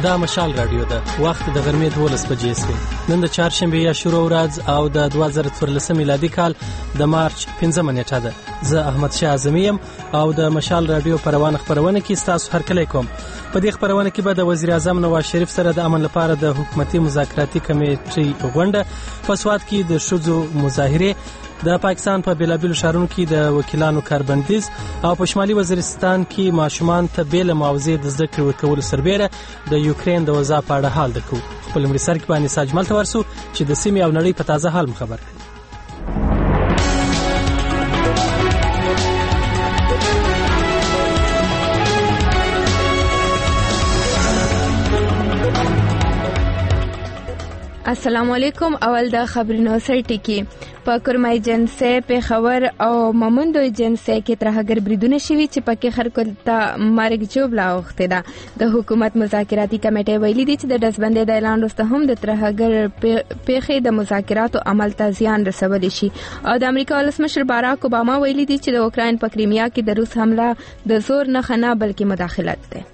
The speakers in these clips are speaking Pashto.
دا مشال رادیو ده. وخت د غرمې 12 بجې سوی. نن د چهارشنبه یا شروع ورځ او د 2014 میلادي کال د مارچ 15 نیټه ده. زه احمد شاه اعظمي یم او د مشال رادیو پروانه خبرونه کې تاسو هرکلی کوم. په دې خبرونه کې به د وزیر اعظم نواز شریف سره د امن لپاره د حکومتي مذاکراتي کمیټې غونډه، په سوات کې د ښځو مظاهره، د پاکستان په بیلابیلو ښارونو کې د وکیلانو کاربندیز او په شمالي وزیرستان کې ماشومان ته بیل موضوع د زده کړې ورکولو سربېره د یوکرين د وضع په اړه حال دکو. خپل مړي سر کې باندې ساجمل تورسو چې د سیمې او نړۍ په تازه حال خبر کړي. السلام علیکم. اول د خبرونو سرټکی. په کرمای جنسه په خبر او مومندو جنسه کې ترهګر بریدونه شوي چې پکې خلکو ته مرګ جوړه وخته ده. د حکومت مذاکراتي کمیټه ویلي دي چې د دزبندۍ د اعلان وروسته هم د ترهګر پیښې د مذاکراتو عمل ته زیان رسولی شي. او د امریکا ولسمشر باراک اوباما ویلي دي چې د اوکراین په کریمیا کې د روس حمله د زور نه خنه بلکې مداخلت ده.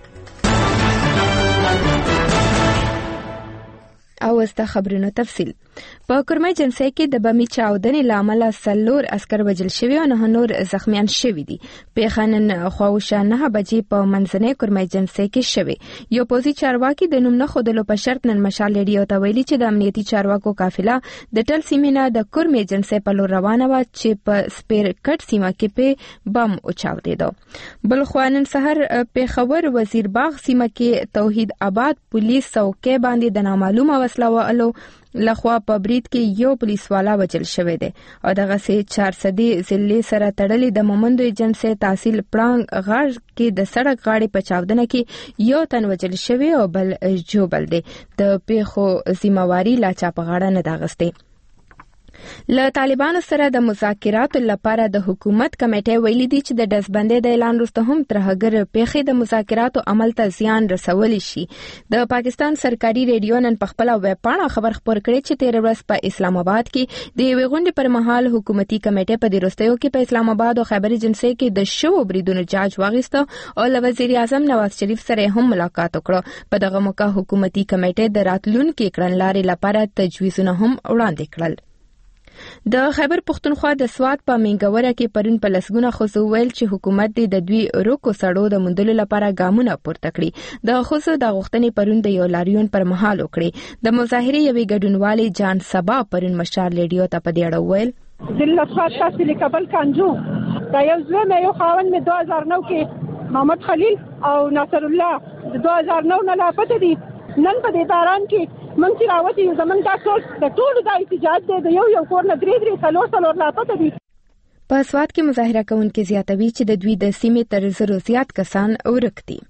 او است خبرونو تفصیل. په کرمای جنسه کې د بمی چاودنې لامل 4 عسكر وژل شوي او 9 نور زخمیان شوي دي. په خنن خواوشه 9 بجې په منځنۍ کرمای جنسه کې شوي. یو پوزي چارواکي د نوم نه خودلو په شرط نن مشال ریډیو ته ویلي چې د امنیتي چارواکو قافله د ټل سیمینه د کرمای جنسه په لور روانه و چې په سپیر کټ سیمه کې په بم اوچاودیدو. بل خوانن سحر په خبر وزیر باغ سیمه کې توحید آباد پولیس څوکۍ باندې د نامعلومه وسله والو لخوا په برید کې یو پولیس والا وژل شوی دی او دغه سي 400 ضلع سره تړلې د مومندو جنسه تحصیل پړنګ غاړ کې د سړک غاړې په چاودنه کې یو تن وژل شوی او بل جوبل دی. د پیښو ذمہواری لا چا په غاړه نه داغسته. له طالبانو سره د مذاکراتو لپاره د حکومت کمیټه ویلي دي چې د دزبندۍ د اعلان وروسته هم ترهګر پیښې د مذاکراتو عمل ته زیان رسولی شي. د پاکستان سرکاري ریډیو نن په خپل ویب پاڼه خبر خپور کړی چې 13 ورځ په اسلام آباد کې د یوې غونډې پر مهال حکومتي کمیټه په وروستیو کې په اسلام آباد او خیبر جنسه کې د شوو بریدونو جاج واغیسته او له وزیر اعظم نواز شریف سره هم ملاقات وکړه. په دغه موقع حکومتي کمیټه د راتلونکو کړنلارې لپاره تجویزونه هم وړاندې کړل. د خیبر پختونخوا د سوات په منګوره کې پرون په لسګونه خصو ویل چې حکومت د دوی روکو سړو د مندلو لپاره ګامونه پورته کړي. د خصو د غوښتنې پرون د یو لاریون پر مهال وکړي. د مظاهره یوې ګډونوالي جان سبا پرون مشال ریډیو ته په دې اړه ویل دلته تاسو لیکبل کانجو دا یو ځل یو خاون مې 2009 کې محمد خلیل او ناصر الله 2009 نه لا پته دي. نن په دې دوران کې من چې راوتی زمون تاسو د ټولو د احتجاج د یو کور نه درې څلور لا پته دي. په سوات کې مظاهره کوونکي زیاتوي چې د دوی د سیمې تر 0 زیات کسان ورک دي.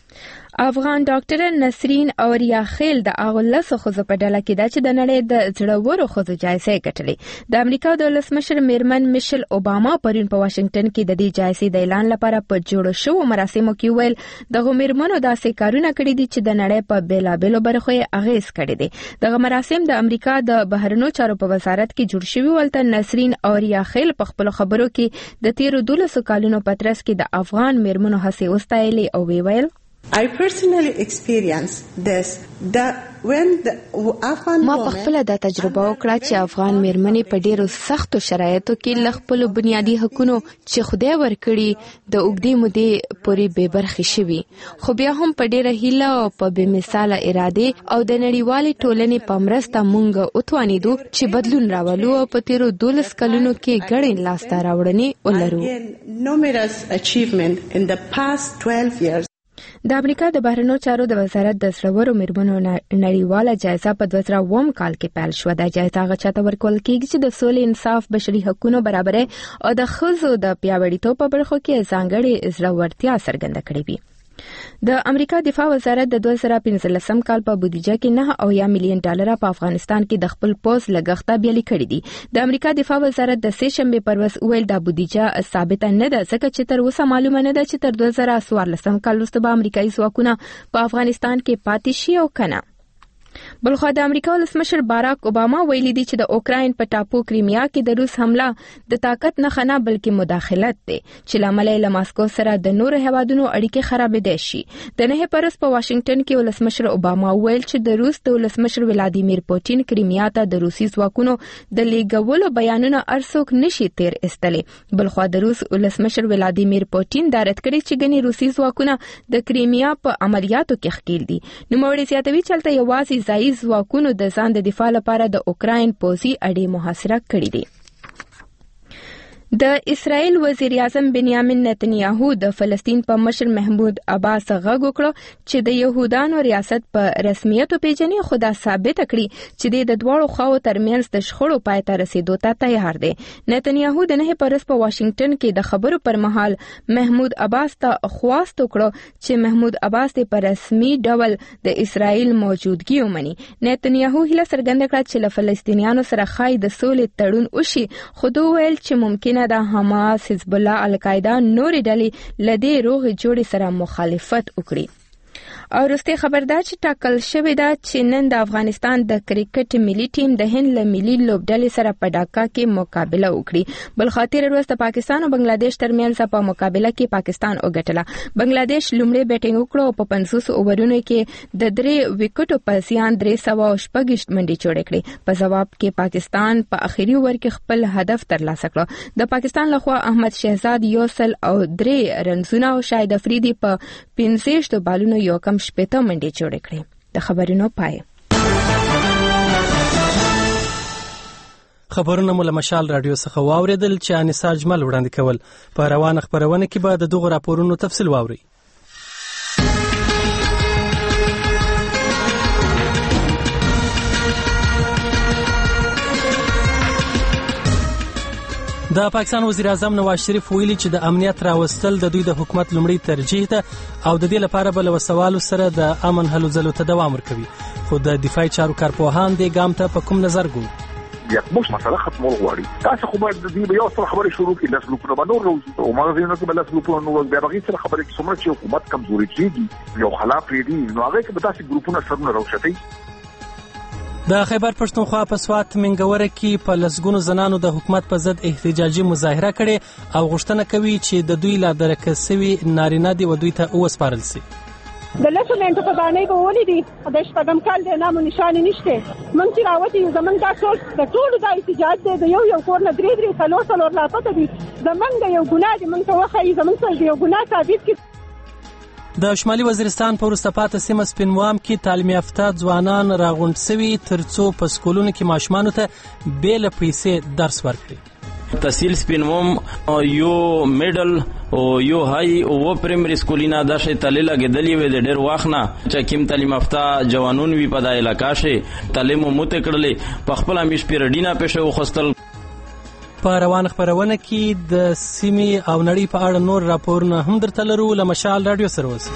افغان ډاکټر نسرین اوریا خیل د اغلسو خزو په ډله کې د چې د نړۍ د زړورو خزو جایزه ګټلې. د امریکا د ولسمشر میرمن میشل اوباما پرون په واشنگټن کې د دې جایزې د اعلان لپاره په جوړ شو مراسمو کې ویل د میرمنو داسې کارونه کړي دي چې د نړۍ په بیلابیلو برخو یې اغیز کړي دي. دغه مراسم د امریکا د بهرنیو چارو په وزارت کې جوړ شوي. ولته نسرین اوریا خیل په خپل خبرو کې د 13 کالونو په ترڅ کې د افغان میرمنو هڅې وستایلې او ویل I personally experienced this that when the Afghan ما په خپل د تجربه وکړه چې افغان میرمنې په ډیرو سختو شرایطو کې ل خپل بنیادی حقوقو چې خدای ورکړي د اوګدې مودې پورې به برخې شوي، خو بیا هم په ډیره هیله او په بې مثاله اراده او د نړیوالې ټولنې په مرسته مونږ وتوانیدو چې بدلون راولو او په تیرو 12 کلونو کې ګڼې لاسته راوړنې ولرو. numerous achievement in the past 12 years. د امریکا د بهرنیو چارو د وزارت د زړورو میرمنو نړیواله جایزه په 2009 کال کې پیل شو. دا جایزه هغه چاته ورکول کیږي چې د سولې، انصاف، بشري حقوقو برابرۍ او د ښځو د پیاوړتوب په برخو کې ځانګړې زړورتیا څرګنده کړې وي. د امریکا دفاع وزارت د 2015 کال په بودیجه کې $9 ملیون په افغانستان کې د خپل پوز لګښت بیالي کړی دي. د امریکا دفاع وزارت د سه شنبه پر ورځ ویل د بودیجه ثابت نه ده ځکه چې تر اوسه معلومه نه ده چې تر 2014 کال وروسته به امریکایي ځواکونه په افغانستان کې پاتې شي او کنه. بلخو د امریکا ولسمشر باراک اوباما ویلي دی چې د اوکراین په ټاپو کریمیا کې د روس حمله د طاقت نه خنه بلکې مداخلت دی چې لامل یې له ماسکو سره د نورو هیوادونو اړیکې خرابېدای شي. د 9 پرست په واشنگټن کې ولسمشر اوباما ویل چې د روس د ولسمشر ولادیمیر پوتین کریمیا ته د روسي ځواکونو د لیږلو بیانونه ارڅوک نشي تیر ایستلی. بلخو د روس ولسمشر ولادیمیر پوتین دا رد کړی چې ګنې روسي ځواکونه د کریمیا په عملیاتو کې ښکیل دي. نوموړي زیاتوي چې هلته یوازې ځایي ځواکونو د ځان د دفاع لپاره د اوکراین پوځي اډې محاصره کړې دي. د اسرائیل وزیر اعظم بنیامین نتنیاهو د فلسطین په مشر محمود عباس غږ وکړ چې د یهودانو ریاست په رسمیت پیژني، خو دا ثابت کړي چې د دوړو خواو ترمنځ د شخړو پای ته رسیدو ته تیار دی. نتنیاهو د 9 پرست په واشنگټن کې د خبرو پر مهال محمود عباس ته خواست وکړ چې محمود عباس په رسمي ډول د اسرائیل موجودګي ومني. نتنیاهو هیله څرګنده کړه چې له فلسطینیانو سره خای د سولې تړون وشي، خو دوی ویل چې ممکنه د حماس، حزب الله، القاعده نورې ډلې لدې روغې جوړې سره مخالفت وکړي. او وروستي خبر دا چې ټاکل شوې ده چې نن د افغانستان د کرکټ ملي ټیم د هند له ملي لوبډلې سره په ډاکا کې مقابله وکړي. بل خاطر ورځ د پاکستان او بنگلاديش ترمنځ په مقابله کې پاکستان وګټله. بنگلاديش لومړی بیټینګ وکړ او په 50 اوورونو کې د 3 وکټو په زیان 326 منډې جوړې کړې. په جواب کې پاکستان په اخیری اوور کې خپل هدف ترلاسه کړ. د پاکستان لخوا احمد شهزاد یوسل او 3 رنزونه او شاهد افریدي په 65 بالونو یو کم شپېته منډې جوړې کړې. د خبرونو پای. خبرونه مو له مشال رادیو څخه واوریدل چې انیسا اجمل وړاندې کول. په روانه خبرونه کې به د دغو راپورونو تفصیل واورئ. د پاکستان وزیر اعظم نواز شریف ویلي چې د امنیت راوستل د دوی د حکومت لومړی ترجیح ده او د دې لپاره به له وسوالو سره د امن هلو ځلو ته دوام ورکوي. خو د دفاعي چارو کارپوهان دې ګام ته په کوم نظر ګوري؟ یک مش مسله ختمول غواړي. تاسو خو باید د دې یو څه خبرې شروع کړئ، لاس لوپونه باندې وروځي او مغزینو کې بل لاس لوپونه نو بیا بغیر سره خبرې کې څومره چې حکومت کمزوري کیږي یو خلاف لري نو هغه کې به تاسو ګروپونه سرونه راوښتي. د خیبر پښتونخوا په سوات منګوره کې په لسګونو زنانو د حکومت په ضد احتجاجي مظاهره کړې او غوښتنه کوي چې د دوی لا درکه سوي نارینه دي و دوی ته وسپارل شي. د لسو منټو په باندې کوولې دي د شپږم کال د نامو نشانه نشته. مونږ چې راوتی زمونږ تاسو د ټولو د احتجاج د یو کور نه درې څلور لا پته دي زمونږ یو ګناه دي مونږ ته وخی زمونږ سره یو ګناه ثابت کی. د شمالي وزیرستان په وروسته پاتې سیمه سپینوام کې تعلیم یافته ځوانان راغونډ شوي ترڅو په سکولونو کې ماشومانو ته بېله پیسې درس ورکړي. تحصیل سپینوم یو میډل او یو های او پرایمری سکولینا د شې تلل لګیدلې وې د ډېر واخنه چې کیم تعلیم یافته جوانون وی په دای علاقې شه تعلیم مو ته کړلې په خپل امیش پیرډینا پېښه وخستل. په روان خبرونه کې د سیمې او نړۍ په اړه نور راپورونه هم درته لرو. له مشال رادیو سره اوسئ.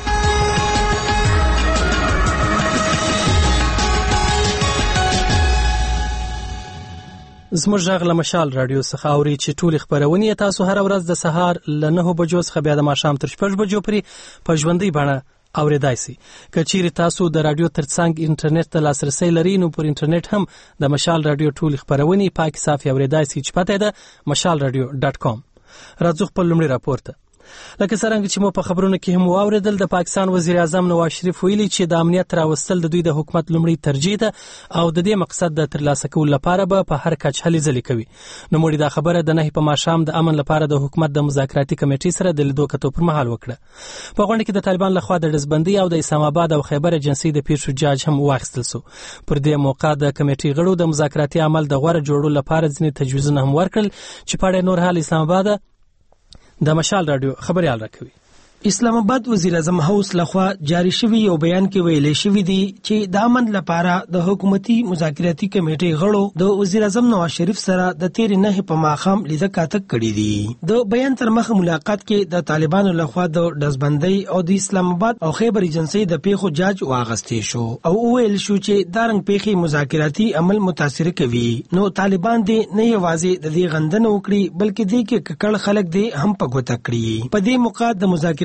زموږ غږ له مشال رادیو څخه اوري چې ټول خبرونه تاسو هر ورځ د سهار له 9 بجو څخه بیا د ماښام تر 6 بجو پورې په ژوندۍ بڼه اوریدای شي. کچېرې تاسو د رادیو ترڅنګ انټرنیټ ته لاسرسي لرئ نو پر انټرنیټ هم د مشال رادیو ټول خبرونه پاک صافي اوریدای شي چې پته ده mashalradio.com. راځو خپل لومړی راپور ته. لکه څنګه چې مو په خبرونو کې هم واوریدل د پاکستان وزیر اعظم نواز شریف ویلي چې د امنیت راوستل د دوی د حکومت لومړی ترجیح ده او د دې مقصد د ترلاسه کولو لپاره به په هر کچ هلې ځلې کوي. نو موږ دا خبره د 9 په ماښام د امن لپاره د حکومت د مذاکراتي کمیټې سره د لیدو کتو پر مهال وکړه. په غونډه کې د طالبان لخوا د ډزبندۍ او د اسلام آباد او خیبر ایجنسی د پیر شجاج هم واخیستل شو. پر دې موقع د کمیټې غړو د مذاکراتي عمل د غوړه جوړولو لپاره ځینې تجویزونه هم ورکړل چې په اړه نور حال اسلام آباد د مشال رادیو خبريال راکوي. اسلام آباد وزیر اعظم هاوس لخوا جاری شوی یو بیان کې ویل شوی دی چې د امن لپاره د حکومتي مذاکراتي کمیټې غړو د وزیر اعظم نواز شریف سره د 13 په ماخام لیده کاتک کړی دی. د بیان تر مخه ملاقات کې د طالبانو لخوا د ډزبندۍ او د اسلام آباد او خیبر ایجنسی د پیښو جاج واغستې شو او ویل شو چې دارنګ پیښې مذاکراتي عمل متاثر کوي. نو طالبان دې نه یوازې د دې غندنه وکړي بلکې دې کې ککړ خلک دې هم په ګوته کړی. په دې موقع د مذاکراتي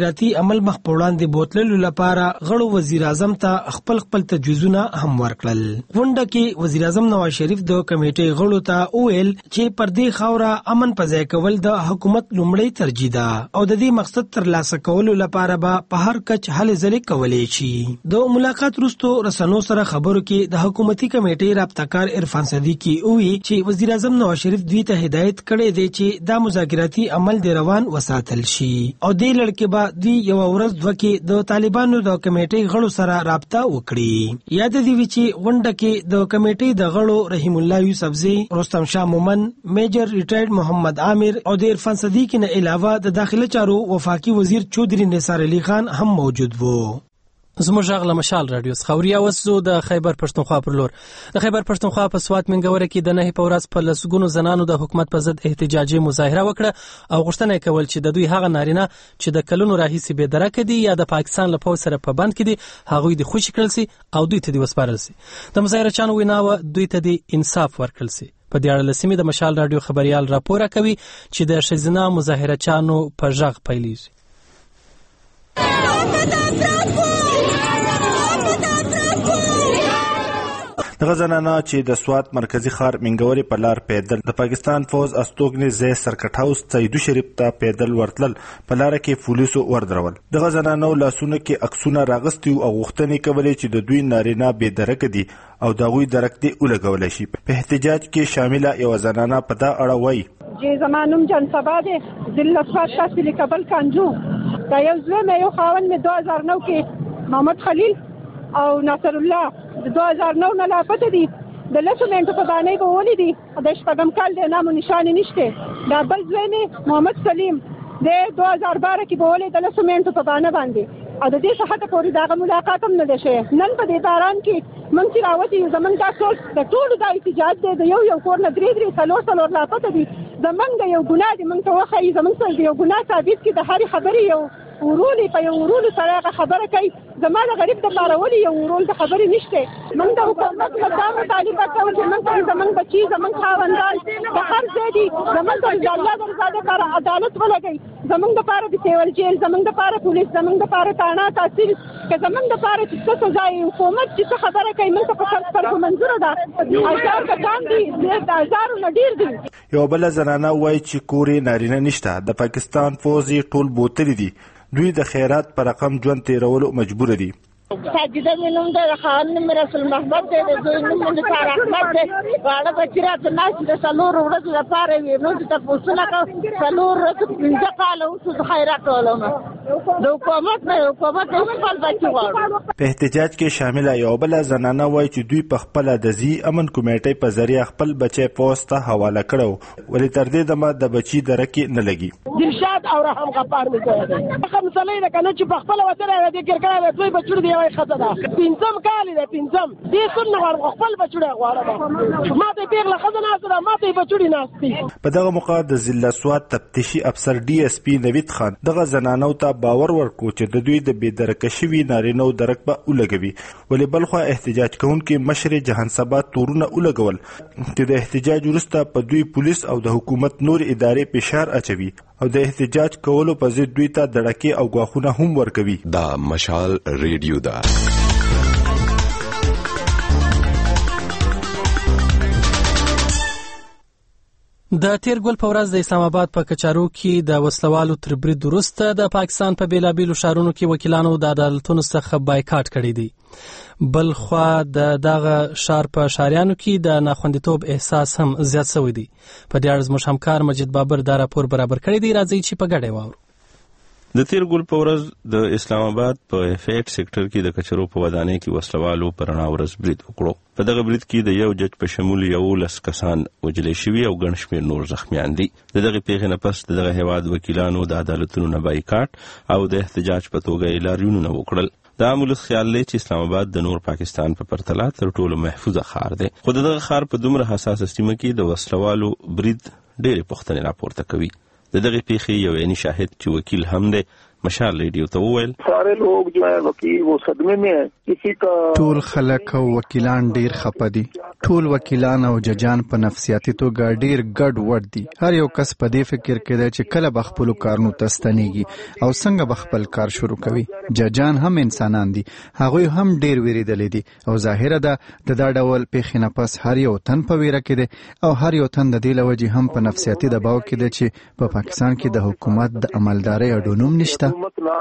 مذاکراتي عمل مخ په وړاندې بوتللو لپاره غړو وزیر اعظم ته خپل تجویزونه هم ورکړل. غونډه کې وزیر اعظم نواز شریف د کمیټې غړو ته وویل چې پر دې خاوره امن په ځای کول د حکومت لومړی ترجیح ده او د دې مقصد ترلاسه کولو لپاره به په هر کچ هلې ځلې کولی شي. د ملاقات وروسته رسنیو سره خبرو کې د حکومتي کمیټې رابطه‌کار عرفان صدیقي وویل چې وزیر اعظم نواز شریف دوی ته هدایت کړی دی چې دا مذاکراتي عمل د روان وساتل شي او دې لړ کې به دوی یو ورځ دوه کې د طالبانو د کمیټې غړو سره رابطه وکړي. یاد دی چې غونډه کې د کمیټې د غړو رحیم الله یوسفزی، رستم شاه مومن، میجر ریټایرډ محمد عامر او د عرفان صدیقي نه علاوه د داخله چارو وفاقي وزیر چودري نثار علي خان هم موجود وو. زموږ غږ له مشال رادیو څخه اوریا وسو د خیبر پښتونخوا پر لور. د خیبر پښتونخوا په سوات منګوره کې د نه په ورځ په لسګونو زنانو د حکومت په ضد احتجاجي مظاهره وکړه او غوښتنه کول چې د دوی هغه نارینه چې د کلونو راهیسې بې درکه دي یا د پاکستان له پوځ سره په بند کې دي هغوی د خوشي کړل سي او دوی ته دي وسپارل سي. د مظاهره چانو ویناوه دوی ته دي انصاف ورکړل سي. په دې اړه لسمې د مشال رادیو خبريال راپور کوي چې د شزنا مظاهره چانو په ژغ پیلېږي. دغه زنانه چې د سوات مرکزی ښار منګوري په لار پیدل د پاکستان فوز استوګنې ځای سرکټ هاوس سیدو شریف ته پیدل ورتلل په لار کې پولیسو وردرول. دغه زنانو لاسونه کې عکسونه راغستي او غوښتنې کولې چې د دوی نارینه بې درکه دي او د هغوی درک دې ولګولی شي. په احتجاج کې شامله یوه زنانه په دا اړه وایي چې زما نوم جانسبا دی، ضلع سوات تحصیل کابل کانجو. دا یو زوی مې یو خاوند مې 2009 کې محمد خلیل او ناصر الله د 2009 نه لا پته دي د لسو منټو په باندې به ولې دي د شپږم کال د نامو نشانه نشته. دا بل ځوی محمد سلیم د 2012 کې به ولې د لسو منټو په باندې او د دې څخه ته پوری دا ملاقات هم نه ده شوی. نن په دې دوران کې موږ چې راوتی زمونږ تاسو د ټولو د احتجاج د یو کور نه درې څلور لا پته دي زمونږ یو ګناه دي موږ ته وخی زمونږ سره یو ګناه ثابت کی د هر خبرې یو ورولي په یو ورولو سره خبره کوي. زموږ غریب د پارولي یو ورول د خبرې نشته. موږ د حکومت له مطالبه کوو چې موږ زمونږ بچي زمونږ خاوندان د هر ځای دي زمونږ د الله درزاده لپاره عدالت ولګي، زمونږ لپاره د سیول جیل، زمونږ لپاره پولیس، زمونږ لپاره تانا تحصیل که زمونږ لپاره چې څه ځای حکومت چې خبره کوي موږ په خپل پر منظور ده هزار کسان دي د هزار نه ډیر دي. یو بل زنانه وایي چې کورې نارینه نشته، د پاکستان فوز ټول بوتل دي، دوی د خیرات پر رقم ژوند تیرولو مجبور دي. ساجده مینوم د خان نوم رسول محمد دی، د دوی نوم د سار احمد دی. واړه بچی راته ناست د څلور ورځو لپاره وي نو د تپوسونه کوم څلور ورځې 15 کاله اوس د خیرات کولم د حکومت خپل بچي غواړو. په احتجاج کې شامله یو بل زنانه وایي چې دوی په خپل د زی امن کمیټې په ذریعہ خپل بچي پوسټ ته حواله کړو ولې تر دې دمه د بچي درکې نه لګي. دلشاد او رحم غفار می کوي هغه مسلې نه کنه چې په خپل وطن راځي ګرګړه دوی بچو دی خزه ده پنځم کال دی پنځم دې څنګه غواړم خپل بچوړي غواړم ما ته پیغله خزه نه سره ما ته بچوړي ناشتي. په دغه موقع د ضلع سوات تفتیشي افسر ډي اس پی نوید خان دغه زنانو ته باور ورکړ چې د دوی د بې درکه شوي نارینو درک به ولګوي ولې بلخوا احتجاج کوونکي مشر جهان سبا تورونه ولګول چې د احتجاج وروسته په دوی پولیس او د حکومت نور ادارې فشار اچوي او د احتجاج کولو په ضد دوی ته دړکې او غواخونه هم ورکوي. دا مشال ریډیو دا د تیر ګل په ورځ د اسلام آباد په کچارو کې د وسلوالو تر برید وروسته د پاکستان په بیلابیلو ښارونو کې وکیلانو د عدالتونو څخه بایکاټ کړی دی. بل خو د دغه ښار په ښاریانو کې د ناخوندیتوب احساس هم زیات شوی دی. په دې اړه زموږ همکار مجید بابر دا راپور برابر کړی دی. راځي چې په ګډه واورو. د تیر ګل په ورځ د اسلام آباد په افیټ سېکټر کې د کچرو په ودانۍ کې وسلوالو پر رڼا ورځ برید وکړو. په دغه برید کې د یو جج په شمول 11 کسان وژل شوي او ګڼ شمېر نور زخمیان دي. د دغه پیښې نه پس د دغه هیواد وکیلانو د عدالتونو نه بایکاټ او د احتجاج په توګه یې لاریونونه وکړل. د عام ولس خیال دی چې اسلام آباد د نور پاکستان په پرتله تر ټولو محفوظه ښار دی، خو دغه ښار په دومره حساسه سیمه کې د وسلوالو برید ډېرې پوښتنې راپورته کوي. د دغه پیښې یو عیني شاهد چې وکیل هم دی مشال ریډیو ته وویل سارے لوگ جو ہے وکیل وہ صدمے میں ہیں، کسی کا ټول خلک او وکیلان ډیر خپه دي. ټول وکیلان او ججان په نفسیاتي توګه ډیر ګډ وډ دي. هر یو کس په دې فکر کې دی چې کله به خپل کارونو ته ستنېږي او څنګه به خپل کار شروع کوي. ججان هم انسانان دي، هغوی هم ډیر ویریدلي دي او ظاهره ده د دا ډول پیښې نه پس هر یو تن په ویره کې دی او هر یو تن د دې له وجې هم په نفسیاتي دباو کې دی چې په پاکستان کې د حکومت د عملدارۍ اډونوم نشته.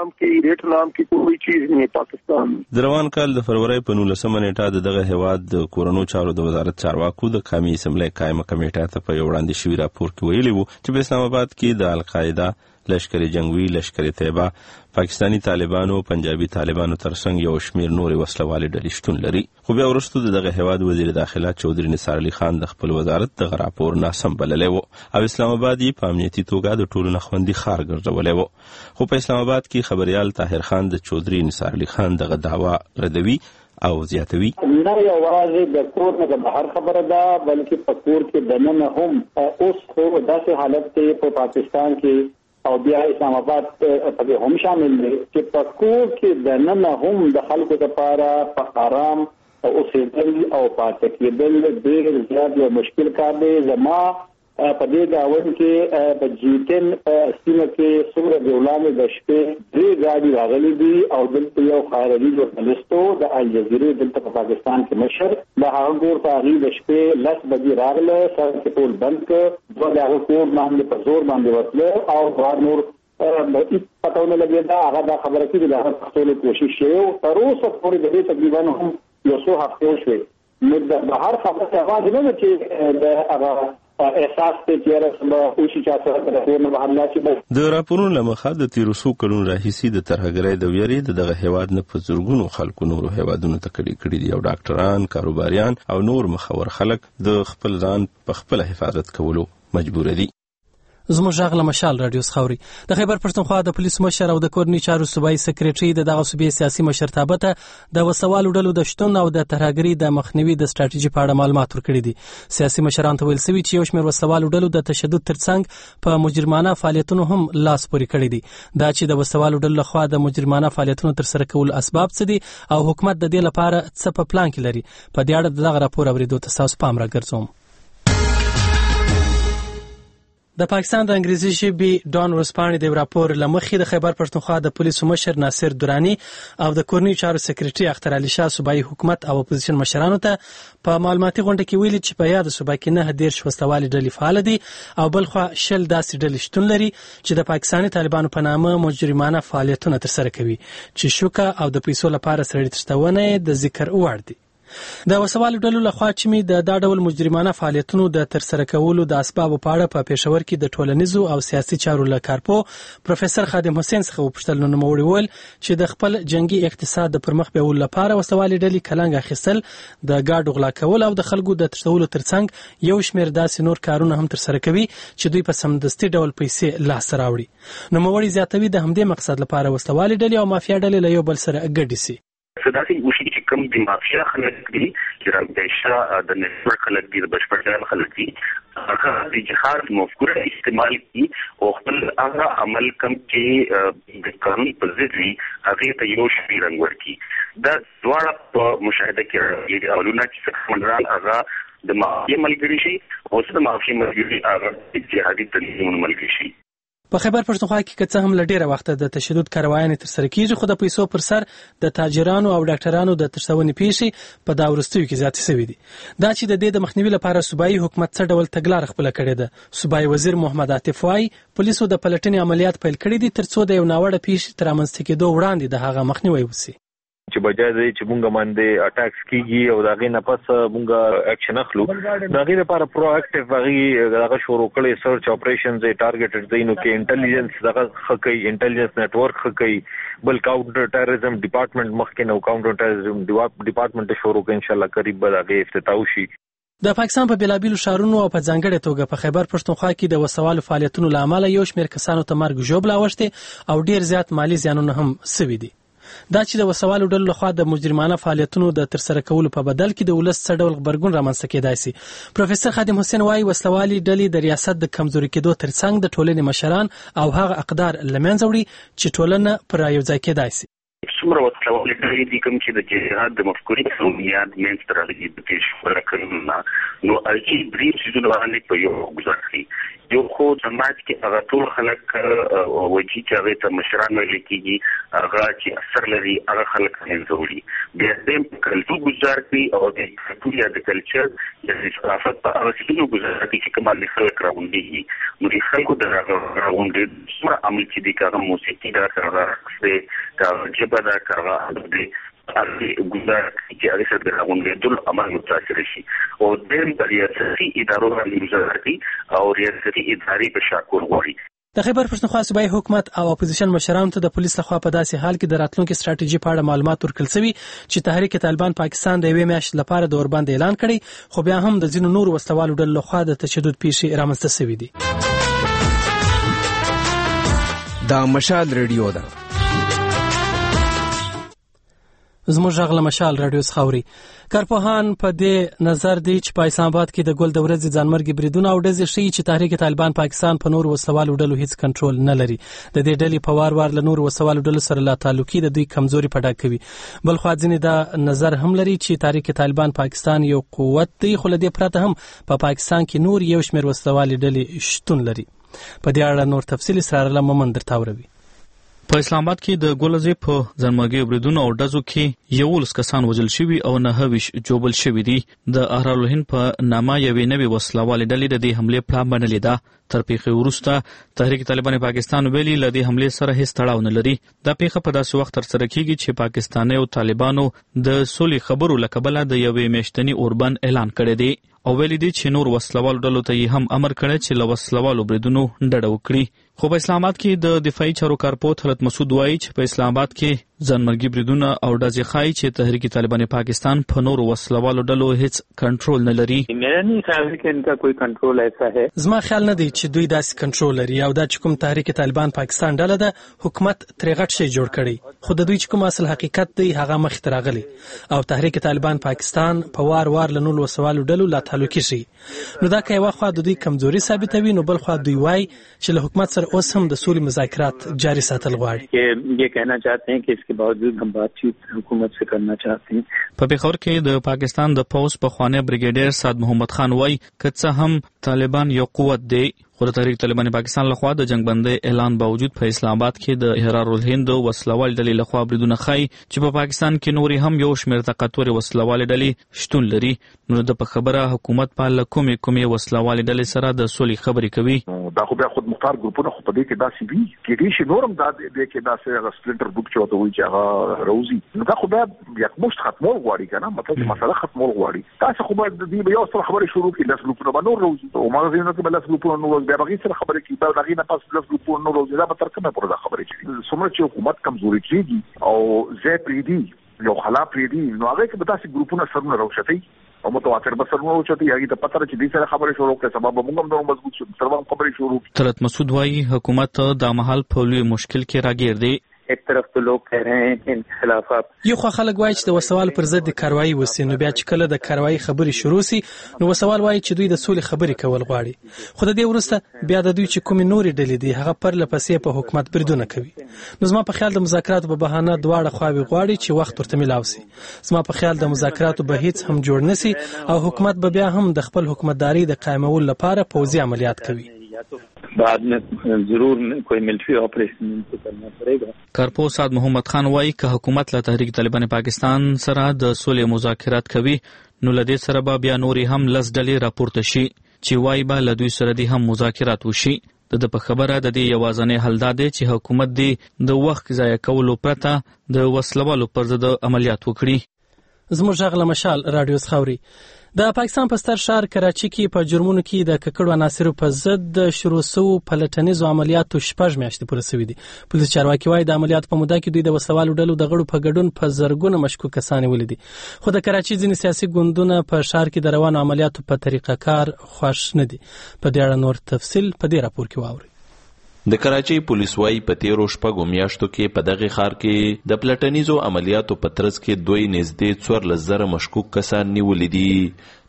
د روان کال د فروری په 19 نیټه دغه هیواد د کورونو چارو د وزارت چارواکو د قومي اسمبلی قائمه کمیټه ته په یو وړاندې شوي راپور کې ویلي وو چې په اسلام آباد کې د القاعده، لشکر جنگوي، لشکر طیبه، پاکستانی طالبانو، پنجابي طالبانو ترڅنګ یو شمیر نور وسلوالې ډلې شتون لري. خو بیا وروسته دغه هیواد وزیر داخله چودري نثار علي خان د خپل وزارت دغه راپور ناسم بللی و او اسلام آباد یې په امنیتي توګه د ټولو نه خوندي ښار ګرځولی و. خو په اسلام آباد کې خبریال طاهر خان د چودري نثار علي خان دغه دعوا ردوي او زیاتوي. نه یوازې د کور نه د بهر خبره ده بلکې په کور کې دننه هم اوس خو داسې حالت دی په پاکستان کې او بیا اسلام آباد په دې هم شامل دی چې په کور کې دننه هم د خلکو لپاره په آرام او اوسېدل او پاتې کېدل ډېر زیات یو مشکل کار دی. زما په دې ډول کې په جیټن سیمه کې څومره د وړاندې د شپې 3 ګاډي راغلي دي او دلته یو خارجي ژورنالیستو د الجزیرې دلته په پاکستان کې مشر د هغه کور ته هغې د شپې 10 بجې راغله، سړک یې ټول بند کړ، دوه د هغه کور باندې په زور باندې ورتله او بهر نور پته ونه لګېده. هغه دا خبره کړې د هغه پښتو کوشش شوی او تر اوسه پورې د دې تقریبا هم یو څو هفتې وشوې. نو د بهر خبره هغه نه ده چې د هغه احساس ته چیرې سم خوشي چاته راځي نه بهر لاچې د راپورونو لمخه د تیرو څو کلونو راهیسې د ترهګرۍ د ویرې دغه هیواد نه په زرګونو خلکو نورو هیوادونو ته کړي دي او ډاکټران، کاروباریان او نور مخور خلک د خپل ځان په خپل حفاظت کولو مجبور دي. زموږ غږ له مشال رادیو خاوري د خیبر پښتونخوا د پولیسو مشر او د کورنۍ چارو صوبایي سکریټري دغه صوبې سیاسي مشرتابه ته د وسوالو ډلو د شتون او د ترهګرۍ د مخنیوي د ستراتیژي په اړه معلومات ورکړي دي. سیاسي مشرانو ته ویل شوي چې یو شمېر وسوالو ډلو د تشدد ترڅنګ په مجرمانه فعالیتونو هم لاس پورې کړی دي. دا چې د وسوالو ډلو لخوا د مجرمانه فعالیتونو ترسره کول اسباب څه دي او حکومت د دې لپاره څه په پلان کې لري، په دې اړه دغه راپور اورېدو ته تاسو پام راګرځوم. د پاکستان د انګریزي ژبې ډان ورسپانې د راپور لمخې د خیبر پښتونخوا د پولیسو مشر ناصر درانی او د کورنۍ چارو سکریټري اختر علي شاه صوبایي حکومت او اپوزیشن مشرانو ته په معلوماتي غونډه کې ویلي چې په یاد صوبه کې 9 وسلوالې ډلې فعال دي او بلخوا 10 داسې ډلې شتون لري چې د پاکستاني طالبانو په نامه مجرمانه فعالیتونه ترسره کوي چې شوکه او د پیسو لپاره سړی تښتونه د ذکر وړ دي. د وسوالو ډلو لخوا چې می د دا ډول مجرمانه فعالیتونو د ترسره کولو د اسبابو په اړه په پېښور کې د ټولنیزو او سیاسي چارو لکارپو پروفیسور خادم حسین څخه وپوښتل نو نوموړي وویل چې د خپل جنگي اقتصاد د پرمخ بیولو لپاره وسوالې ډلې کلنګ اخیستل، د ګاډو غلا کول او د خلکو د تښتولو ترڅنګ یو شمېر داسې نور کارونه هم ترسره کوي چې دوی په سمدستي ډول پیسې لاسته راوړي. نوموړي زیاتوي د همدې مقصد لپاره وسوالې ډلې او مافیا ډلې له یو بل سره ګډې سي. صداسي وشي چې کوم د مافیا خلک دي چې راځي د نتورک خلک دي، د بشپړ خلک دي، هغه د جهاد مفکوره استعمال کی او خپل هغه عمل کم کې د قانون په ضد وي هغه ته یو شی رنګ ورکي. دا دواړه په مشاهده کې راځي اولونه چې څنګه هغه د مافیا ملګری شي او د مافیا ملګری هغه د جهادي تنظیمونو ملګری شي. په خیبر پښتونخوا کې که څه هم له ډیره وخته د تشدد کاروایانې ترسره کیږي، خو د پیسو پر سر د تاجرانو او ډاکټرانو د ترسونې پیښې په دا وروستیو کې زیاتې شوې دي. دا چې د دې د مخنیوي لپاره صوبایي حکومت څه ډول تګلاره خپله کړې ده. صوبایي وزیر محمد عاطف وايي پولیسو د پلټنې عملیات پیل کړي دي ترڅو د یو ناوړه پیښې تر رامنځته کېدو وړاندې د هغه مخنیوی وشي. چې بجای دی چې مونږ باندې اٹیکس کیږي او داغه نه پس مونږ اکشن اخلو، داغه لپاره پرو اکټیو هغه شروع کړي سرچ اپریشنز ټارګټډ دی نو کې انټيليجنس دغه خکې انټيليجنس نتورک خکې بل کاونټر ټیرریزم ډپارټمنټ مخکې نو کاونټر ټیرریزم ډپارټمنټ شروع کړي ان شاء الله قریب به دغه افتتاح شي. د پاکستان په بلابیلو شهرونو او په ځانګړې توګه په خیبر پښتونخوا کې د وسوالو فعالیتونو له امله یو شمېر کسانو ته مرګ ژوبله اوښتې او ډیر زیات مالی زیانونه هم سوي دي. دا چې د وسوالو ډلو لخوا د مجرمانه فعالیتونو د ترسره کولو په بدل کې د ولس څه ډول غبرګون رامنځته کېدای شي. پروفیسور خادم حسین وايي وسوالې ډلې د ریاست د کمزوري کېدو ترڅنګ د ټولنې مشران او هغه اقدار له منځه وړي چې ټولنه پر یو ځای کېدای شي. څومره وسلوال ډلې دي کوم چې د جهاد د مفکورې په بنیاد منځته راغلي د پېښور کړنه نو هغه درې څیزونه باندې په یو گزار کړي. یو خو جماعت کې هغه ټول خلک وجي چې هغه ته مشران ویل کېږي هغه چې اثر لري هغه خلک منځوري بیا دې کلتور گزار کړي او د کلتور یا د کلچر یا د ثقافت په هغه څیزونو گزار کړي چې کومه د خلک راغونډي نو د خلکو د راغونډي څومره عمل چې دي هغه موسیقي دا هغه بدا کرغه د گزار چې هغه سره د راغونډېدل عمل متاثر شي او د ریاستي ادارو باندې گزار کوي او ریاستي ادارې په شاکور غواړي. د خیبر پښتونخوا صوبایي حکومت او اپوزیشن مشرانو ته د پولیس لخوا په داسې حال کې د راتلونکي ستراتیژي په اړه معلومات ورکړل شوي چې تحریک طالبان پاکستان د یوې میاشتې لپاره د اوربند اعلان کړی خو بیا هم د ځینو نور وسلوالو ډلو لخوا د تشدد پیښې رامنځته شوي دي. دا مشال ریډیو ده. زموږ غږ له مشال رادیو څخه اوري. کارپوهان په دې نظر دي چې په اسلام آباد کې د ګل د ورځې ځانمرګي بریدونه او ډزې ښیي چې تحریک طالبان پاکستان په نور وسلوالو ډلو هیڅ کنټرول نه لري. د دې ډلې په وار له نور وسلوالو ډلو سره لا تعلقي د دوی کمزوري په ډاګه کوي. بل خو ځینې دا نظر هم لري چې تحریک طالبان پاکستان یو قوت دی خو له دې پرته هم په پاکستان کې نور یو شمېر وسلوالې ډلې شتون لري. په دې اړه نور تفصیل اسرار الله مومن درته اوري. په اسلام آباد کې د ګولزې په ځانمرګي بریدونو او ډزو کې 11 کسان وژل شوي او 9 جوبل شوي دي. د اهرالهند په نامه یوې نوې وسلوالې ډلې د دې حملې پلان بنلې ده. تر پیښې وروسته تحریک طالبان پاکستان ویلي له دې حملې سره هیڅ تړاو نه لري. دا پیښه په داسې وخت ترسره کیږي چې پاکستاني او طالبانو د سولې خبرو له کبله د یوې میاشتني اوربند اعلان کړی دی او ویلي دي چې نور وسلوال ډلو ته یې هم امر کړی چې له وسلوالو بریدونو ډډه وکړي. خو په اسلام آباد کې د دفاعي چارو کارپوه طلعت مسعود وایي چې په اسلام آباد کې ځانمرګي بریدونه او ډزې ښایي چې تحریک طالبان پاکستان په نورو وسلوالو ډلو هیڅ کنټرول نه لري. زما خیال نه دی چې دوی داسې کنټرول لري او دا چې کوم تحریک طالبان پاکستان ډله ده حکومت ترې غټ شی جوړ کړي خو د دوی چې کوم اصل حقیقت دی هغه مخې ته راغلی او تحریک طالبان پاکستان په وار له نورو وسلوالو ډلو لا تعلقي شي نو دا که یوه خوا د دوی کمزوري ثابتوي نو بل خوا دوی وایي چې له حکومت سره اوس هم د سولې مذاکرات جاري ساتل غواړي. باوجود هم باتچیت حکومت سے کرنا چاہتے ہیں. په پیښور کې د پاکستان د پولیس پخوانی بریګیډیر سعد محمد خان وایي که څه هم طالبان یو قوت دی خو د تحریک طالبان پاکستان لخوا د جنگ بندۍ اعلان باوجود په اسلام آباد کې د احرارالهند وسلوال ډلې لخوا بریدونه ښایي چې په پاکستان کې نورې هم یو شمېر طاقتورې وسلوالې ډلې شتون لري. نو د په خبره حکومت په له کومې وسلوالې ډلې سره د سولې خبرې کوي. دا خو بیا خود مختار ګروپونه خو په دې کې داسې وي کېدای شي نورم دا دې کې داسې هغه سپلنټر ګروپ چې وته وي چې هغه روزي نو دا خو بیا یکمشت ختمول غواړي که نه مطلب مسله ختمول غواړي. تاسو خو باید د دې یو څه خبرې شروع کړي لس ګروپونه به نور روزي او مغزینو کې به لس ګروپونه نور بیا بغیر سره خبرې کوي دا دغې نه پس لس ګروپونه نور روزي دا به تر کومه پورې دا خبرې کوي. څومره چې حکومت کمزوري کېږي او ځای پرېږدي یو خلا پرېږدي نو هغې کې به داسې ګروپونه سرونه راوچتوي او متواتر به سرونه راوچتوي هغې ته پته ده چې دې سره خبرې شروع کړې سبا به موږ هم نور مضبوط شو سره هم خبرې شروع کړي. طلعت مسعود وایي حکومت دا مهال په لوی مشکل کې راګیر دی. ایک طرف تو لوگ کہہ رہے ہیں کہ انخلافات یو خو خلک وایي چې د وسوال پر ضد کاروایی وسی نو بیا چې کله د کاروایی خبرې شروع سي نو وسوال وایي چې دوی د سولې خبرې کول غواړي خو د دې وروسته بیا د دوی چې کومې نورې ډلې دي هغه پر لپسې په حکومت بریدونه کوي. نو زما په خیال د مذاکراتو په بهانه دواړه خواوې غواړي چې وخت ورته ملاو سي. زما په خیال د مذاکراتو به هیڅ هم جوړ نسی او حکومت به بیا هم د خپل حکومتداري د قائمولو لپاره پوځي عملیات کوي. بعد میں ضرور کوئی ملٹری آپریشن کرنا پڑے گا. کارپو سعد محمد خان وایي که حکومت له تحریک طالبان پاکستان سره د سولې مذاکرات کوي نو له دې سره به بیا نورې هم لس ډلې راپورته شي چې وایي به له دوی سره دې هم مذاکرات وشي. د په خبره د دې یوازنی حل دا دی چې حکومت دې د وخت ضایع کولو پرته د وسلوالو پر ضد عملیات وکړي. زموږ غږ له مشال رادیو څخه اوري. د پاکستان په ستر ښار کراچي کې په جرمونو کې د ککړو عناصرو په ضد شروع شوو پلټنیزو عملیاتو 6 میاشتې پوره شوي دي. پولیس چارواکي وایي د عملیاتو په موده کې دوی د وسلوالو ډلو د غړو په ګډون په زرګونه مشکوک کسان ولیدي. خو د کراچي ځینې سیاسي ګوندونه په ښار کې د روانو عملیاتو په طریقه کار خوښ نه دي. په دې اړه نور تفصیل په دې راپور کې واورئ. د کراچۍ پولیس وايي په تیرو شپږو میاشتو کې په دغه ښار کې د پلټنیزو عملیاتو په ترڅ کې دوی نږدې 14,000 مشکوک کسان نیولي دي.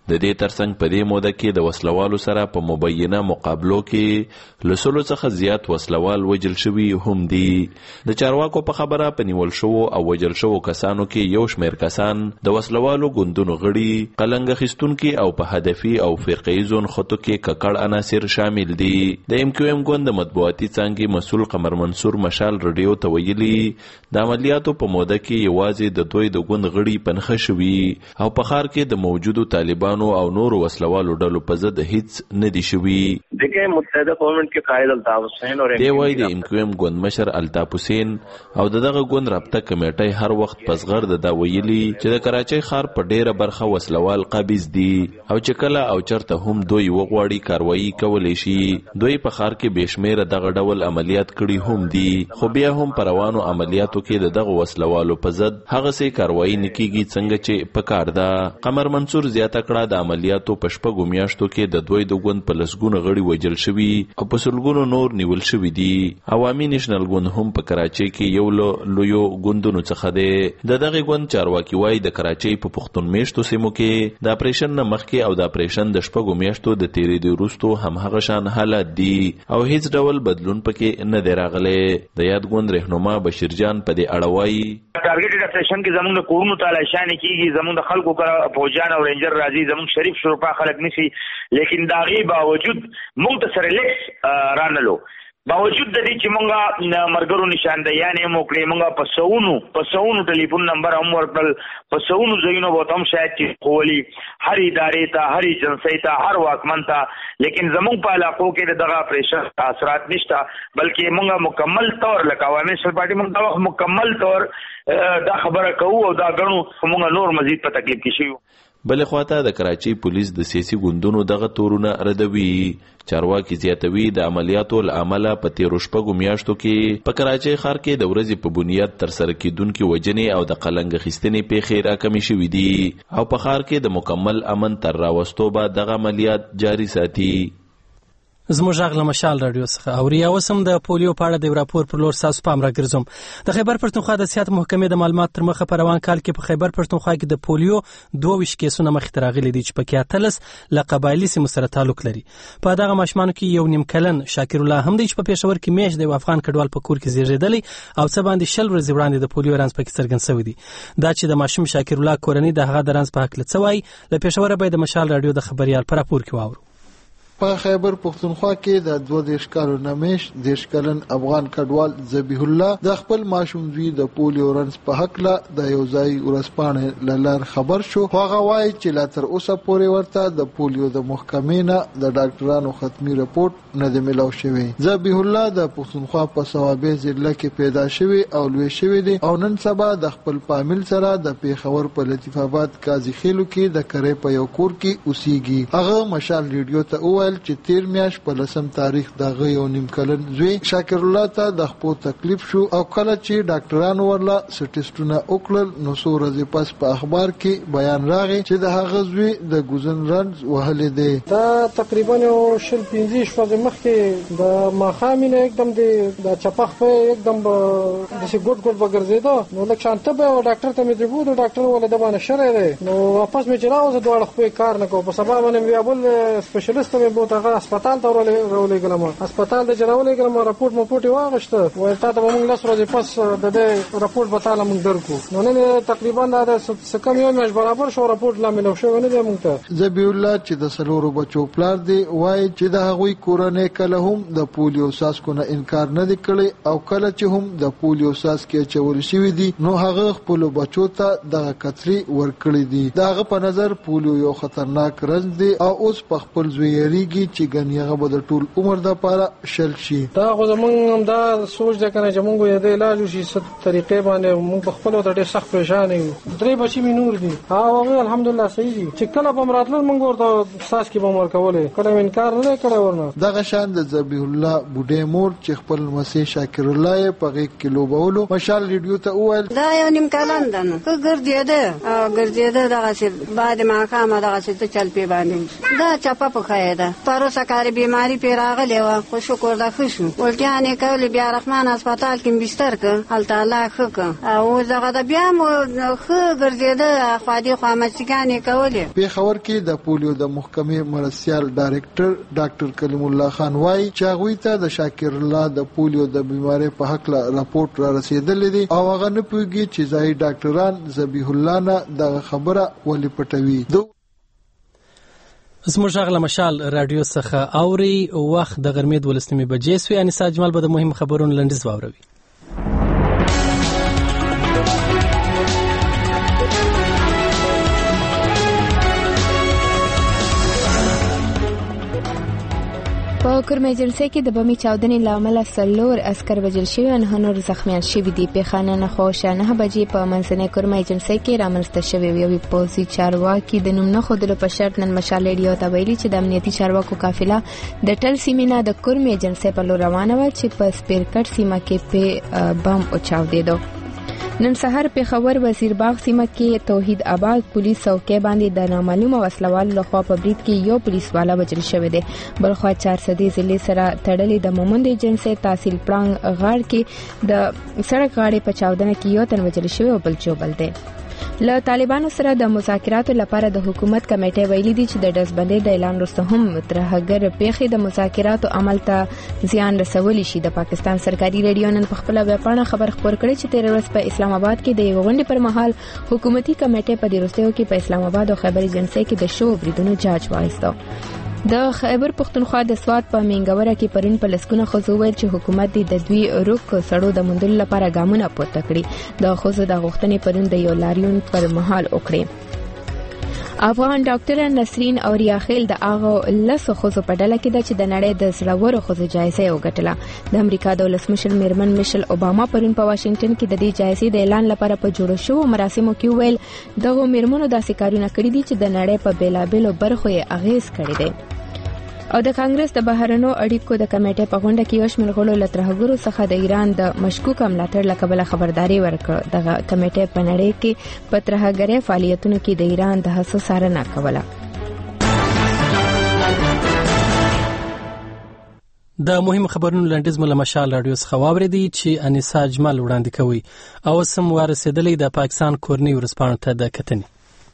د دې ترڅنګ په دې موده کې د وسلوالو سره په مبینه مقابلو کې لسلو څخه زیات وسلوال وجل شوي هم دي. د چارواکو په خبره په نیول شوو او وجل شوو کسانو کې یو شمېر کسان د وسلوالو ګوندونو غړي، قلنګ اخیستونکي او په هدفي او فرقه‌یي ځون خطو کې ککړ عناصر شامل دي. د MQM ګوند د مطبوعاتي څانګې مسؤل قمر منصور مشال رادیو ته ویلي د عملیاتو په موده کې یوازې د دوی د ګوند غړي پنخه شوي او په ښار کې د موجودو طالبانو او نورو وسلوالو ډلو په ضد هیڅ نه دي شوي. دغه متحده قومونو کې قائد الطاف حسین او دی وايي د MQM ګوند مشر الطاف حسین او دغه ګوند رابطه کمیټه هر وخت پسغر د ویلي چې د کراچۍ ښار په ډیره برخه وسلوال قابض دي او چې کله او چرته هم دوی وغواړي کاروایی کولی شي. دوی په ښار کې بشمیره دغه ډول عملیات کړي هم دي، خو بیا هم په روانو عملیاتو کې دغه وسلوالو په ضد هغه سي کاروایی نکېږي څنګه چې په کار ده. قمر منصور زیاته کړه د عملیاتو په شپږو میاشتو کې د دوی د ګوند په لسګونو غړي وژل شوي او په سلګونو نور نیول شوي دي. عوامي نیشنل ګوند هم په کراچۍ کې یو له لویو ګوندونو څخه دی. د دغه ګوند چارواکي وایي د کراچۍ په پښتون میشتو سیمو کې د اپریشن نه مخکې او د اپریشن د شپږو میاشتو د تیریدو وروسته هم هغه شان حالات دي او هیڅ ډول بدلون پکې نه دی راغلی. د یاد ګوند رهنما بشیر جان په دې اړه وایي ټارګټډ اپریشن کې زموږ د کورونو تالاشانې کیږي، زموږ د خلکو کړه فوجان او رینجر راځي، زموږ شریف شرپا خلک نشي، لیکن دا غي باوجود موږ ته سره لیکس رانلو باوجود د دې چې مونږه مرګرو نشاندهیانې موکړې، مونږه په سونو ټلیفون نمبر هم ورکړل، په سونو ځایونو به هم شاید چې خولي هر ادارې ته، هر ایجنسۍ ته، هر واکمن ته، لیکن زموږ په علاقو کې دغه اپریشن اثرات نشته، بلکې مونږه مکمل طور لکه عوامي نېشنل پارټي مونږ دا وخت مکمل طور دا خبره کوو او دا ګڼو مونږه نور مزید په تکلیف کې شو. بلې خواته د کراچۍ پولیس د سیاسي ګوندونو دغه تورونه ردوي. چارواکي زیاتوي د عملیاتو له امله په تیرو شپږو میاشتو کې په کراچۍ ښار کې د ورځې په بنیاد ترسره کیدونکې وژنې او د قلنګ اخیستنې پیښې راکمې شوي دي او په ښار کې د مکمل امن تر راوستو به دغه عملیات جاري ساتي. زموږ غږ له مشال رادیو څخه اوري. اوس هم د پولیو په اړه د راپور پر لور ساسو پام راګرځوم. د خیبر پښتونخوا د صحت محکمې د معلومات تر مخه په روان کال کې په خیبر پښتونخوا کې د پولیو 22 کیسونه مخې ته راغلي دي چې پکې 13 له قبایلي سیمو سره تعلق لري. په دغه ماشومانو کې یو نیم کلن شاکر الله هم دی چې په پېښور کې میاشت د افغان کډوال په کور کې زیږیدلی او څه باندې 10 ورځې وړاندې د پولیو رنځ پکې څرګند شوی دی. دا چې د ماشوم شاکر الله کورنۍ د هغه د رنځ په حق لڅوي له پېښور به د مشال رادیو د خبريال پر راپور کې واورو. په خیبر پښتونخوا کې د 22 کالو نمیش 10 کلن افغان کډوال ذبیح الله د خپل ماشوم زوی د پولیو رنځ په حق له د یو ځای ورسپانې لار خبر شو. هغه وایي چې لا تر اوسه پورې ورته د پولیو د محکمې نه د ډاکټرانو ختمي رپورت نه دی ملاو شوی. ذبیح الله د پښتونخوا په صوابه ضلع کې پیدا شوی او لوی شوی دی او نن سبا د خپل فامیل سره د پیښور په لطیف آباد قاضي خیلو کې د کرې په یو کور کې اوسېږي. هغه مشال ریډیو ته چې تیر میاش په لسم تاریخ دغه یو نیم کلن زوی شاکر الله ته د خپل تکلیف شو او کله چې ډاکټرانو ورلا سټیسټونه وکړل نو څو ورځې پس په اخبار کې بیان راغی چې د هغه زوی د ګوزن رنځ وهلې دی. دا تقریبا 15 شپږ مخکې د ماخامینه एकदम د چپخ په एकदम د سی ګډ ګډ بغرزیدو نو لکه شانته به ډاکټر ته مې دیبو د ډاکټر ول د باندې شره دی نو واپس مې چلاو زه دوه خپل کار نه کوم په سبا باندې بیا بل سپیشلیست مې بو هغه هسپتال ته ورولې ګلم هسپتال ته جوړولې ګلم راپورټ مو پټي واغشته وای تا ته موږ لاس ورځې پس د دې راپورټ بتاله موږ درکو نو نه تقریبا دا سکم یو مش برابر شو راپورټ لا ملو شو نه دی موږ ته. ذبیح الله چې د سلورو بچو پلار دی وای چې د هغوی کورنۍ کله هم د پولیو ساسکو نه انکار نه دی کړی او کله چې هم د پولیو ساس کې چول شوی دی نو هغه خپل بچو ته د کتري ورکړي دي. داغه په نظر پولیو یو خطرناک رنځ دی او اوس په خپل زویریږي چې ګنیغه به د ټول عمر د لپاره شل شي. دا خو زمونږ هم دا سوچ ده کنه چې موږ یې د علاج شي ست طریقې باندې موږ په خپل ته ډېر سخت پریشان یو. درې بچی مې نور دي هغه الحمدلله صحیح دي چې کله به مراتل موږ ورته ساس کې به مر کولې کله انکار نه کړو ورنه. دغه شان د ذبیح الله بوډې مور چې خپل مسیح شاکر الله په غیږ کې لوبولو مشال ریډیو ته وویل دا یو نیم کلن ده نو ګرځیده دغه څه بعد ما خامه دغه څه چل پی باندې دا چپه په خایده پروسه کار بیماری پیراغلی و خو شکر د خشو ولټیانې کولې بیا رحمان هسپتال کې بستر ک هلته الله خک او زغه د بیا مو خ ګرځیده خادي خامچګانې کولې. په خبر کې د پولیو د محکمې مرسیال ډایریکټر ډاکټر کلیم الله خان وايي چې هغه ته د شاکر الله د پولیو د بیماری په حق لا راپورټ را رسیدلې دي او هغه نه پوهیږي چې ځای ډاکټران ذبیح الله نه د خبره ولې پټوي. زموږ غلا مشال رادیو څخه اوري وخت د غرمې 12 بجې سوی. انیسا اجمل به د مهم خبرونو لنډیز واوروي. په کرم ایجنسی کې د بمي چاودنې لامل سلور عسكر وژل شوی او نه نور زخمیان شوی دي. په خانه خوښه 9 بجې په منځنۍ کرم ایجنسی کې رامنځته شوی یو پوزي چارواکي د نوم نه خودلو په شرط نن مشال ریډیو ته ویلي چې د امنیتي چارواکو قافله د ټل سیمه د کرم ایجنسی په لور روانه و چې په سپیرکټ سیمه کې په بم او چاودیدو. نن سحر په خبر وزیر باغ سیمه کې توحید آباد پولیس څوکۍ باندې د نامعلومه وسلوال لخوا په برید کې یو پولیس والا وژل شوی دی. بلخوا 400 ضلع سره تړلې د مومند ایجنسی تحصیل پړنګ غاړ کې د سړک غاړې په چاودنه کې یو تن وژل شوی او بل چوبل دی. له طالبانو سره د مذاکراتو لپاره د حکومت کمیټه ویلي دي چې د ډزبندۍ د اعلان وروسته هم ترهګر پیښې د مذاکراتو عمل ته زیان رسولی شي. د پاکستان سرکاري ریډیو نن په خپل ویبپاڼه خبر خپور کړی چې 13 ورځې په اسلام آباد کې د یو غونډې پر مهال حکومتي کمیټه په دې وروستیو کې په اسلام آباد او خیبر ایجنسی کې د شو بریدونو جاج وایستو. د خیبر پختونخوا د سواد په منګوره کې پرون په لسکونه خزو ویل چې حکومت د دوی روک سړو د مندل لپاره ګامونه پورته کړي. د خزو د غوښتنې پرون د یو لاریون پر مهال وکړي. افغان ډاکټر نسرین او ریاخیل د هغه لسو خزو په ډله کې د چې د نړۍ د زړورو خزو جایزه وګټله. د امریکا د ولسمشر میرمن میشل اوباما پرون په واشنگټن کې د دې جایزې د اعلان لپاره په جوړو شو مراسمو کې ویل دغه میرمنو داسې کارونه کړي دي چې د نړۍ په بیلابېلو برخو یې اغیز کړی دی. او د کانګرس د بهرنو اړیکو د کمیټې په غونډه کې یو شمېر غړو له ترهګرو څخه د ایران د مشکوک ملاتړ له کبله خبرداري ورکړه. دغه کمیټې په نړۍ کې په ترهګرۍ فعالیتونو کې د ایران د هڅو څارنه کوله. د مهم خبرونو لنډیز مله مشال رادیو څخه واوریدي چې انیسا اجمل وړاندې کوي او سم ورسېدلې د پاکستان کورنۍ ورسپانه ته د کتنې.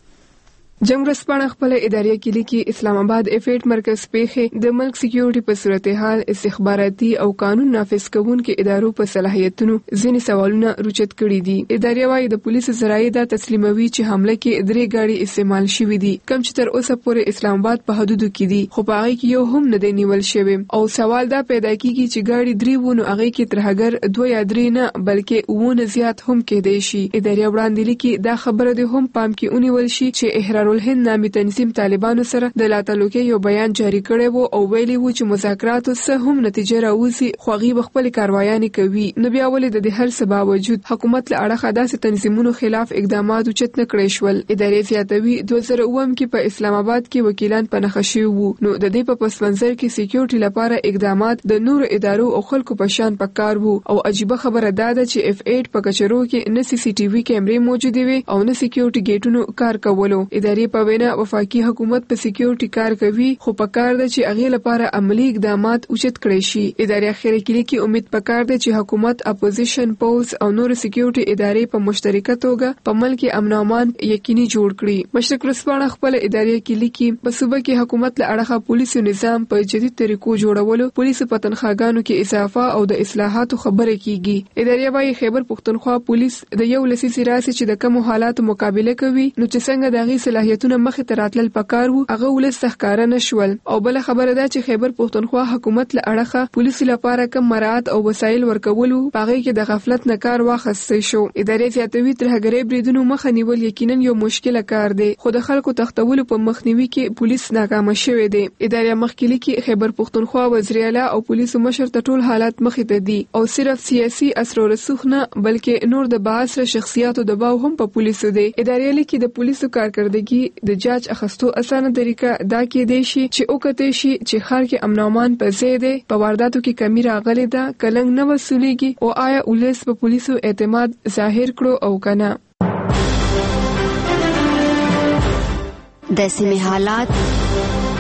جنگ ورځپاڼه خپل ادارې کې لیکي اسلام آباد افیټ مرکز پیښې د ملک سکیورټي په صورتحال استخباراتي او قانون نافذ کوونکو ادارو په صلاحیتونو ځینې سوالونه روچت کړي دي. ادارې وايي د پولیسو ذرایع د تسلیموي چې حمله کې 3 ګاډي استعمال شوې دي کوم چې تر اوسه پورې اسلام آباد په حدودو کې دي خو په هغه کې یو هم نه دی نیول شوی او سوال دا پیدا کیږي چې ګاډي 3 ونه هغه کې ترهګر 2 یا 3 نه بلکې ونه زیات هم کېدای شي. ادارې وړاندې لیکي دا خبره ده هم پام کې اونیول شي چې احرار الهند نامي تنظیم طالبانو سره د لاتلوکي یو بیان جاری کړی وو او ویلي وو چې مذاکراتو سه هم نتیجه راوځي خو هغه خپل کاروایانې کوي. نو بیا ولې د هر څه باوجود حکومت له اړخه داسې تنظیمونو خلاف اقدامات اوچت نه کړی شول. ادارې زیاتوي 2009 کې په اسلام آباد کې وکیلان په نخښي وو. نو د دې په پس منظر کې سکیورټي لپاره اقدامات د نور ادارو او خلکو په شان پکار وو او عجیب خبره ده چې F8 په کچرو کې نه CCTV کیمرې موجود وي او نه سکیورټي گیټونو کار کولو. ادارې په وینا وفاقي حکومت په سکیورټي کار کوي خو په کار ده چې هغه لپاره عملی اقدامات اوچت کړي شي. ادارې اخیری کې امید پکار ده چې حکومت اپوزیشن پوز او نور سکیورټي ادارې په مشترکه توګه په ملک امن او امان یقیني جوړ کړي. مشرق ورځپاڼه خپل ادارې کې لیکي په صوبه کې حکومت له اړخه پولیسو نظام په جدید طریقو جوړولو پولیسو په تنخواګانو کې اضافه او د اصلاحاتو خبره کیږي. ادارې وايي خیبر پختونخوا پولیس د یو لسیزې راسي چې د کوم حالاتو مقابله کوي نو چې څنګه دغه صلاحیتونه مخ ته راتلل پکار وو هغه ولس ښکارا نشول. او بل خبره ده چې خیبر پختونخوا حکومت له اړخه پولیس لپاره کم مراعات او وسایل ورکولو پاغي کې د غفلت نه کار واخیستل شو. ادارې زیاتوي ترهګرۍ بریدونو مخه نیول یقینا یو مشکل کار دی خو د خلکو تختولو په مخنیوي کې پولیس ناکام شوی دی. ادارې مخکلي کې خیبر پختونخوا وزیر اعلی او پولیسو مشر ته ټول حالات مخې ته دي او صرف سیاسي اثر او رسوخ نه بلکې نور د باثر شخصیتو دباو هم په پولیسو دی. ادارې لیکي د پولیسو کارکردګي د جاج اخستو اسانه طریقه دا کې دی چې وکټي شي چې خار کې امن او امان په ځای دی په وارداتو کې کمی راغلي ده کلنګ نه وسولېږي او آیا ولس په پولیسو اعتماد ظاهر کړو او کنه. د سیمې حالات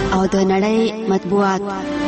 او د نړۍ مطبوعات.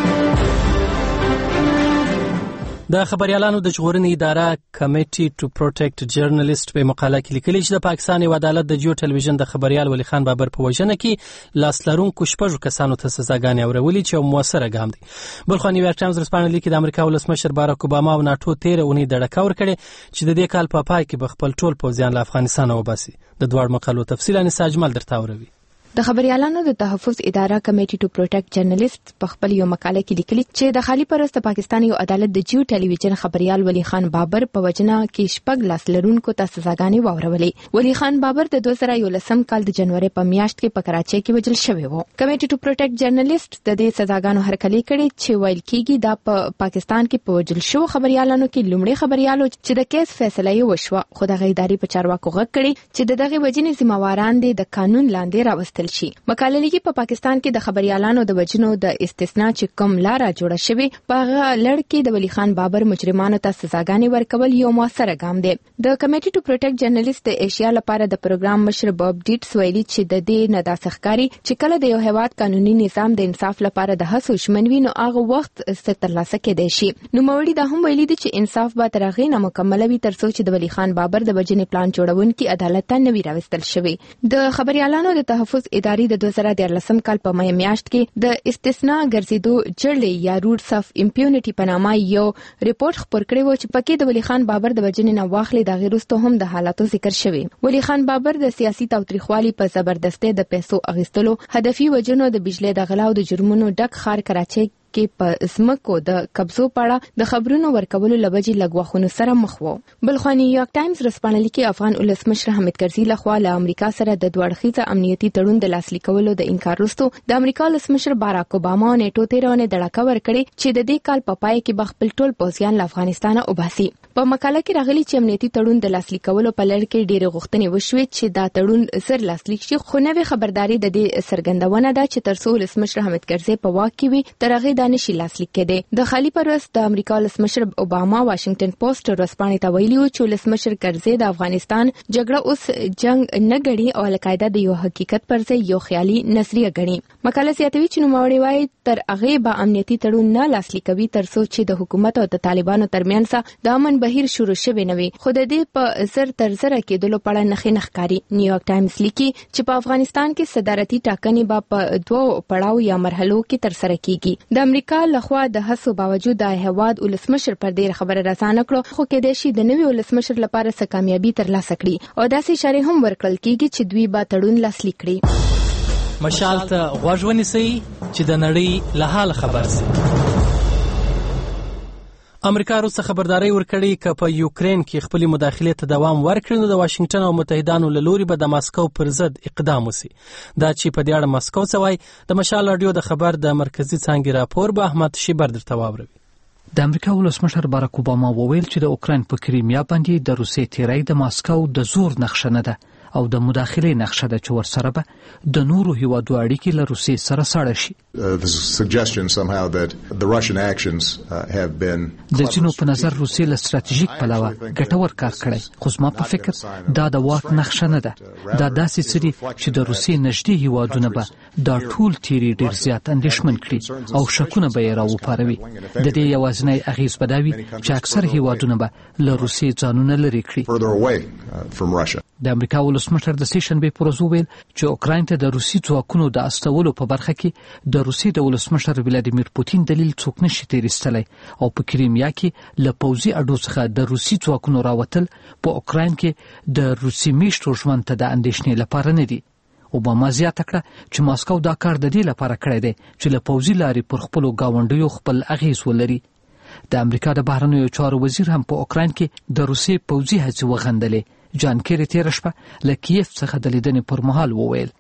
د خبريالانو د ژغورنې اداره کمیټي ټو پروټیکټ جرنالیست په مقاله کې لیکلي چې د پاکستان یو عدالت د جیو ټلویزیون د خبريال ولی خان بابر په وژنه کې لاس لرونکو شپږ کسانو ته سزاګانې اورولې چې یو موثره ګام دی. بل خو نیویارک ټایمز رسپانه لیکي د امریکا ولسمشر باراک اوباما او ناتو 13 اونۍ د ډکا ور کړې چې د دې کال په پای کې به خپل ټول پوځیان له افغانستان وباسي. د دوړ مقالو تفصیل انساجمل درته وروي. د خبريالانو د تحفظ اداره کمیټي ټو پروټیکټ جرنالیست په خپل یو مقاله کې لیکلي چې د خالي پرست پاکستان یو عدالت د جیو ټلویزیون خبريال ولی خان بابر په وجنه کې شپږ لاس لرونکو ته سزاګانې واورولې. ولی خان بابر د 2011 کال د جنوري په میاشت کې په کراچۍ کې وژل شوی و. کمیټي ټو پروټیکټ جرنالیست د دې سزاګانو هرکلی کړي چې ویل کېږي دا په پاکستان کې په وژل شو خبريالانو کې لومړی خبريالو چې د کیس فیصله یې وشوه، خو د ادارې په چارواکو غږ کړي چې دغه وجنې ذمہواران دي د قانون لاندې راوستل شي. مقاله لیکي په پاکستان کې د خبريالانو د وجنو د استثناء چې کوم لار جوړه شوی په لړ کې د ولی خان بابر مجرمانو ته سزاګانې ورکول یو موثره ګام دی. د کمیټي ټو پروټیکټ جرنالیست د ایشیا لپاره د پروګرام مشر باب ډیټس ویلي چې د دې نه د سخکاری چې کله د یو هیواد قانوني نظام د انصاف لپاره د هڅو شمنوي نو هغه وخت سترلاسه کېدای شي. نو موري دا هم ویلي دي چې انصاف به تر هغه نه مکمل وي تر څو چې د ولی خان بابر د وجنې پلان جوړونکي عدالت ته نوي راوستل شوی. د خبريالانو د تحفظ ادارې د 2013 کال په مې میاشت کې د استثناء ګرځیدو جړلې یا روټس اف امپیونټي په نامه یو ریپورت خپور کړی و چې پکې د ولی خان بابر د وجنې نه واخلې د غیرستو هم د حالاتو ذکر شوی. ولی خان بابر د سیاسي تاوتریخوالي په زبردستۍ د پیسو اغستلو، هدفي وجنو، د بجلی د غلا او د جرمونو ډک خار کراچۍ کې په اسمکو د قبضو پاړه د خبرونو ورکولو لوجې لګواخونو سره مخ وو. بل خو نیویارک ټایمز رسپانه لیکي افغان ولسمشر حامد کرزي لخوا له امریکا سره د دوړخیزه امنیتي تړون د لاسلیک کولو د انکار وروسته د امریکا ولسمشر باراک اوباما نیټو 13 د ډکا ور کړی چې د دې کال په پای کې خپل ټول پوځیان له افغانستان وباسي. په مقاله کې راغلي چې امنیتي تړون د لاسلیک کولو په لړ کې ډېر غوښتنې وشوې چې دا تړون سر لاسلیک شي، خو نوې خبرداري د دې څرګندونه ده چې ترڅو ولسمشر حامد کرزي په واک کې وي تر هغه د نشي لاسلیک کېده. د خالي پرست د امریکا ولسمشر اوباما واشنگټن پوسټ ورسپانې ته ویلي و چې ولسمشر کرزي د افغانستان جګړه اوس جنگ نه غړي او القاعده د یو حقیقت پر ځای یو خیالي نظریه غړي. مقاله زیاتوي چې نوموړي وايي تر هغه به امنیتي تړون نه لاسلیک کوي ترڅو چې د حکومت او د طالبانو ترمنځ د امن بهیر شروع شوی نه وي، خو د دې په زر تر زر کېدلو په اړه نخښې نخکاری. نیویارک ټایمز لیکي چې په افغانستان کې صدارتي ټاکنې به په دوه پړاو یا مرحلو کې تر سره کیږي. د امریکا لخوا د هڅو باوجود د هیواد ولسمشر پر دې خبره رسانه کړو، خو کېدای شي د نوي ولسمشر لپاره څه کامیابی ترلاسه کړي او داسې اشاره هم ورکړل کیږي چې دوی به تړون لاسلیک کړي. مشال ته غوږ ونیسئ چې د نړۍ له حال خبر شئ. امریکا روسه خبرداري ورکړي چې په یوکرين کې خپل مداخله ته دوام ورکړي نو د واشنگټن او متحدانو له لوري به د ماسکو پر ضد اقدام وشي. دا چې په دې اړه ماسکو سوای د مشال رادیو د خبر د مرکزی څانګې راپور به احمد شیبر درته واوروي. د امریکا ولسمشر باراک اوباما وویل چې د اوکرين په کریمیا باندې د روسیې تیری د ماسکو د زور نقشه نه ده او د مداخله نقشه ده چې ورسره به د نورو هیوادو اړیکې له روسیې سره ساړه شي. د چینو په نظر روسیې له ستراتیژیک پلوه ګټور کار کړی، خو زما په فکر دا د واک نقشه نه ده. دا داسې څه دي چې د روسیې نږدې هیوادونه به دا ټول تیری ډیر زیات اندېښمن کړي او شکونه به یې راوپاروي. د دې یوازینی اغیز به دا وي چې اکثر هیوادونه به له روسیې ځانونه لرې کړي. د امریکا ولسمشر د سیشنبې پر ورځ وویل چې اوکراین ته د روسي ځواکونو د استولو په برخه کې د روسي د ولسمشر ولادیمیر پوتین دلیل څوک نشي تیرستلی او په کریمیا کې له پوځي اډو څخه د روسي ځواکونو راوتل په اوکراین کې د روسي میشتو ژوند ته د اندېښنې لپاره نه دي. اوباما زیاته کړه چې ماسکو دا کار د دې لپاره کړی دی چې له پوځي لارې پر خپلو ګاونډیو خپل اغیز ولري. د امریکا د بهرنیو چارو وزیر هم په اوکراین کې د روسي پوځي هڅې وغندلې. جان کیری تیر شپه له کیف څخه د لیدنې پر مهال وویل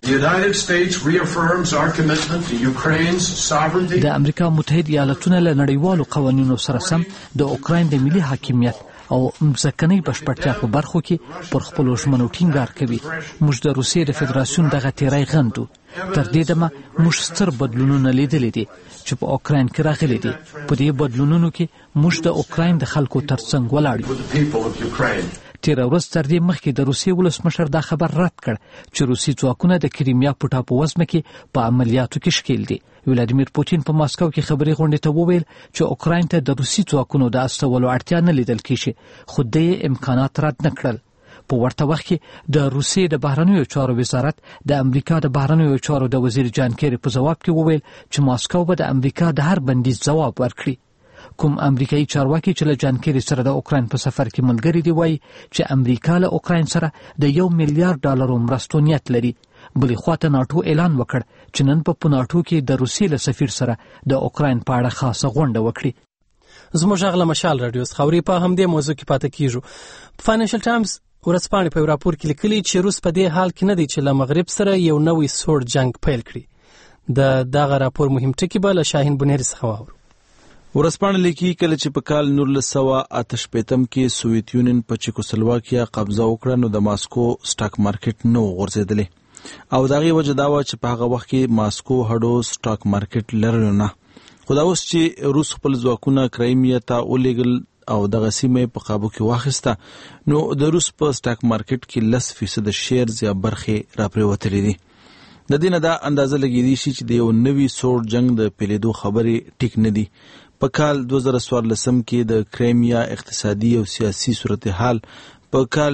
د امریکا متحد ایالاتونه له نړیوالو قوانینو سره سم د اوکراین د ملي حاکمیت او ځمکنۍ بشپړتیا په برخو کې پر خپلو ژمنو ټینګار کوي. موږ د روسیې د فدراسیون دغه تیری غندو. تر دې دمه موږ ستر بدلونونه لیدلي دي چې په اوکراین کې راغلي دي. په دې بدلونونو کې موږ د اوکراین د خلکو ترڅنګ ولاړ یو. تیر ورځ تر دې مخکې د روسیې ولسمشر دا خبر رد کړ چې روسي ځواکونه د کریمیا په ټاپووزمه کې په عملیاتو کې ښکیل دي. ولادیمیر پوتین په ماسکو کې خبري غونډې ته وویل چې اوکراین ته د روسي ځواکونو د استولو اړتیا نه لیدل کیږي، خو د امکانات رد نه کړل. په ورته وخت کې د روسیې د بهرنیو چارو وزارت د امریکا د بهرنیو چارو د وزیر جان کیری په ځواب کې وویل چې ماسکو به د امریکا د هر بندیز ځواب ورکړي. کوم امریکایي چارواکي چې له جان کیری سره د اوکراین په سفر کې ملګری دی وایي چې امریکا له اوکراین سره د $1 میلیارډ مرستو نیت لري. بلې خواته ناټو اعلان وکړ چې نن په ناټو کې د روسیې له سفیر سره د اوکراین په اړه خاصه غونډه وکړي. زموږ غږ له مشال رادیو څخه خبرې په همدې موضوع کې پاتې کیږو. فاینانشل ټایمز ورځپاڼې په راپور کې لیکلي چې روس په دې حال کې نه دی چې له مغرب سره یو نوی سوړ جنگ پیل کړي. دغه راپور مهم ټکي به له شاهین بنيري څخه واورو. ورځپاڼه لیکي کله چې په کال 1988 کې سوویت یونین په چیکوسلواکیا قبضه وکړه نو د ماسکو سټاک مارکیټ نو غورځېدلی او دغه وجه دا و چې په هغه وخت کې ماسکو هډو سټاک مارکیټ لرلو نه. خو دا اوس چې روس خپل ځواکونه کرایمیا ته ولېږل او دغه سیمه په قابو کې واخیسته نو د روس په سټاک مارکیټ کې 10% شیرز یا برخې راپریوتلې دي. د دې نه دا اندازه لګېدی شي چې د یو نوي سوړ جنگ د پیلېدو خبرې ټیک نه دي. په کال 2014 کې د کرایمیا اقتصادي او سیاسي صورتحال، په کال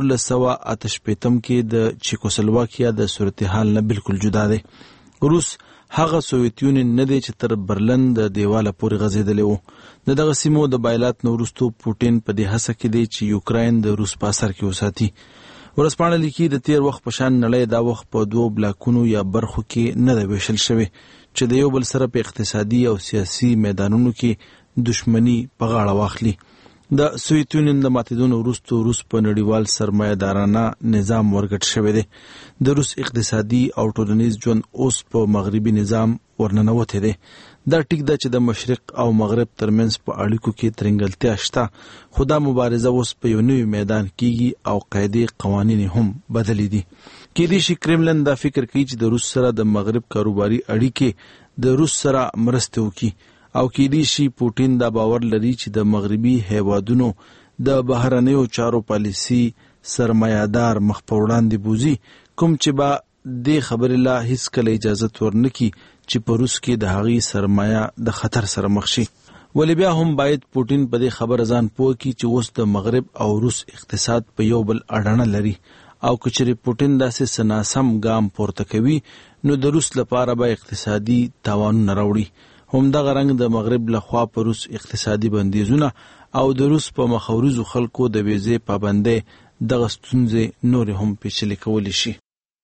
1988 کې د چیکوسلواکیا د صورتحال نه بالکل جدا دی. روس هغه سوویت یونین نه دی چې تر برلن د دیواله پورې غځېدلی و. دغه سیمو د بایلات نه وروسته پوټین په دې هڅه کې دی چې یوکراین د روس په اثر کې وساتي. ورځپاڼه لیکي د تیر وخت په شان نړۍ دا وخت په 2 بلاکونو یا برخو کې نه دی ویشل شوی چې د یو بل سره په اقتصادي او سیاسي میدانونو کې دشمنی په غاړه واخلي. د سوویت یونین د ماتېدو وروسته روس په نړیوال سرمایه‌دارانه نظام ورګډ شوی دی. د روس اقتصادي او ټولنیز ژوند اوس په مغربي نظام ورننوتی دی. دا ټیک ده چې د مشرق او مغرب ترمنځ په اړیکو کې ترنګلتیا شته، خو دا مبارزه اوس په یو نوي میدان کېږي او قاعدې قوانین هم بدلې دي. کېدای شي کرملن دا فکر کوي چې د روس سره د مغرب کاروباري اړیکې د روس سره مرسته وکړي او کېدای شي پوټین دا باور لري چې د مغربي هیوادونو د بهرنیو چارو پالیسي سرمایه‌دار مخ په وړاندې بوزي، کوم چې به دې خبرې لا هیڅ کله اجازه ورنکړي چې په روس کې د هغې سرمایه د خطر سره مخ شي. ولې بیا هم باید پوټین په دې خبره ځان پوه کړي چې اوس د مغرب او روس اقتصاد په یو بل اړه لري او که چېرې پوټین داسې څه ناسم ګام پورته کوي نو د روس لپاره به اقتصادي تاوانونه راوړي. همدغه رنګ د مغرب لخوا په روس اقتصادي بندیزونه او د روس په مخاورزو خلکو د ویزې پابندۍ دغه ستونزې نورې هم پیچلې کولی شي.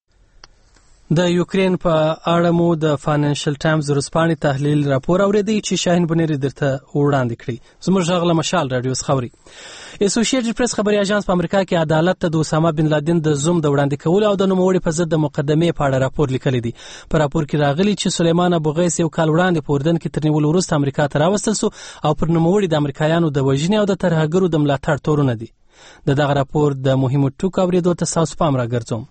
د یوکرین په اړه مو د فاینانشل ټایمز ورځپاڼې تحلیل راپور اوریدی چې شاهین بنيري درته وړاندې کړی. زموږ غږ له مشال رادیو څخه خبري. اسوسییټډ پریس خبري اژانس په امریکا کې عدالت ته د اسامه بن لادن د زوم د وړاندې کولو او د نوموړي په ضد د مقدمې په اړه راپور لیکلی دی. په راپور کې راغلي چې سلیمان ابو غیث یو کال وړاندې په اردن کې تر نیولو وروسته امریکا ته راوستل سو او پر نوموړي د امریکایانو د وژنې او د ترهګرو د ملاتړ تورونه دي. دغه راپور د مهمو ټکو اوریدو ته تاسو پام راګرځوم.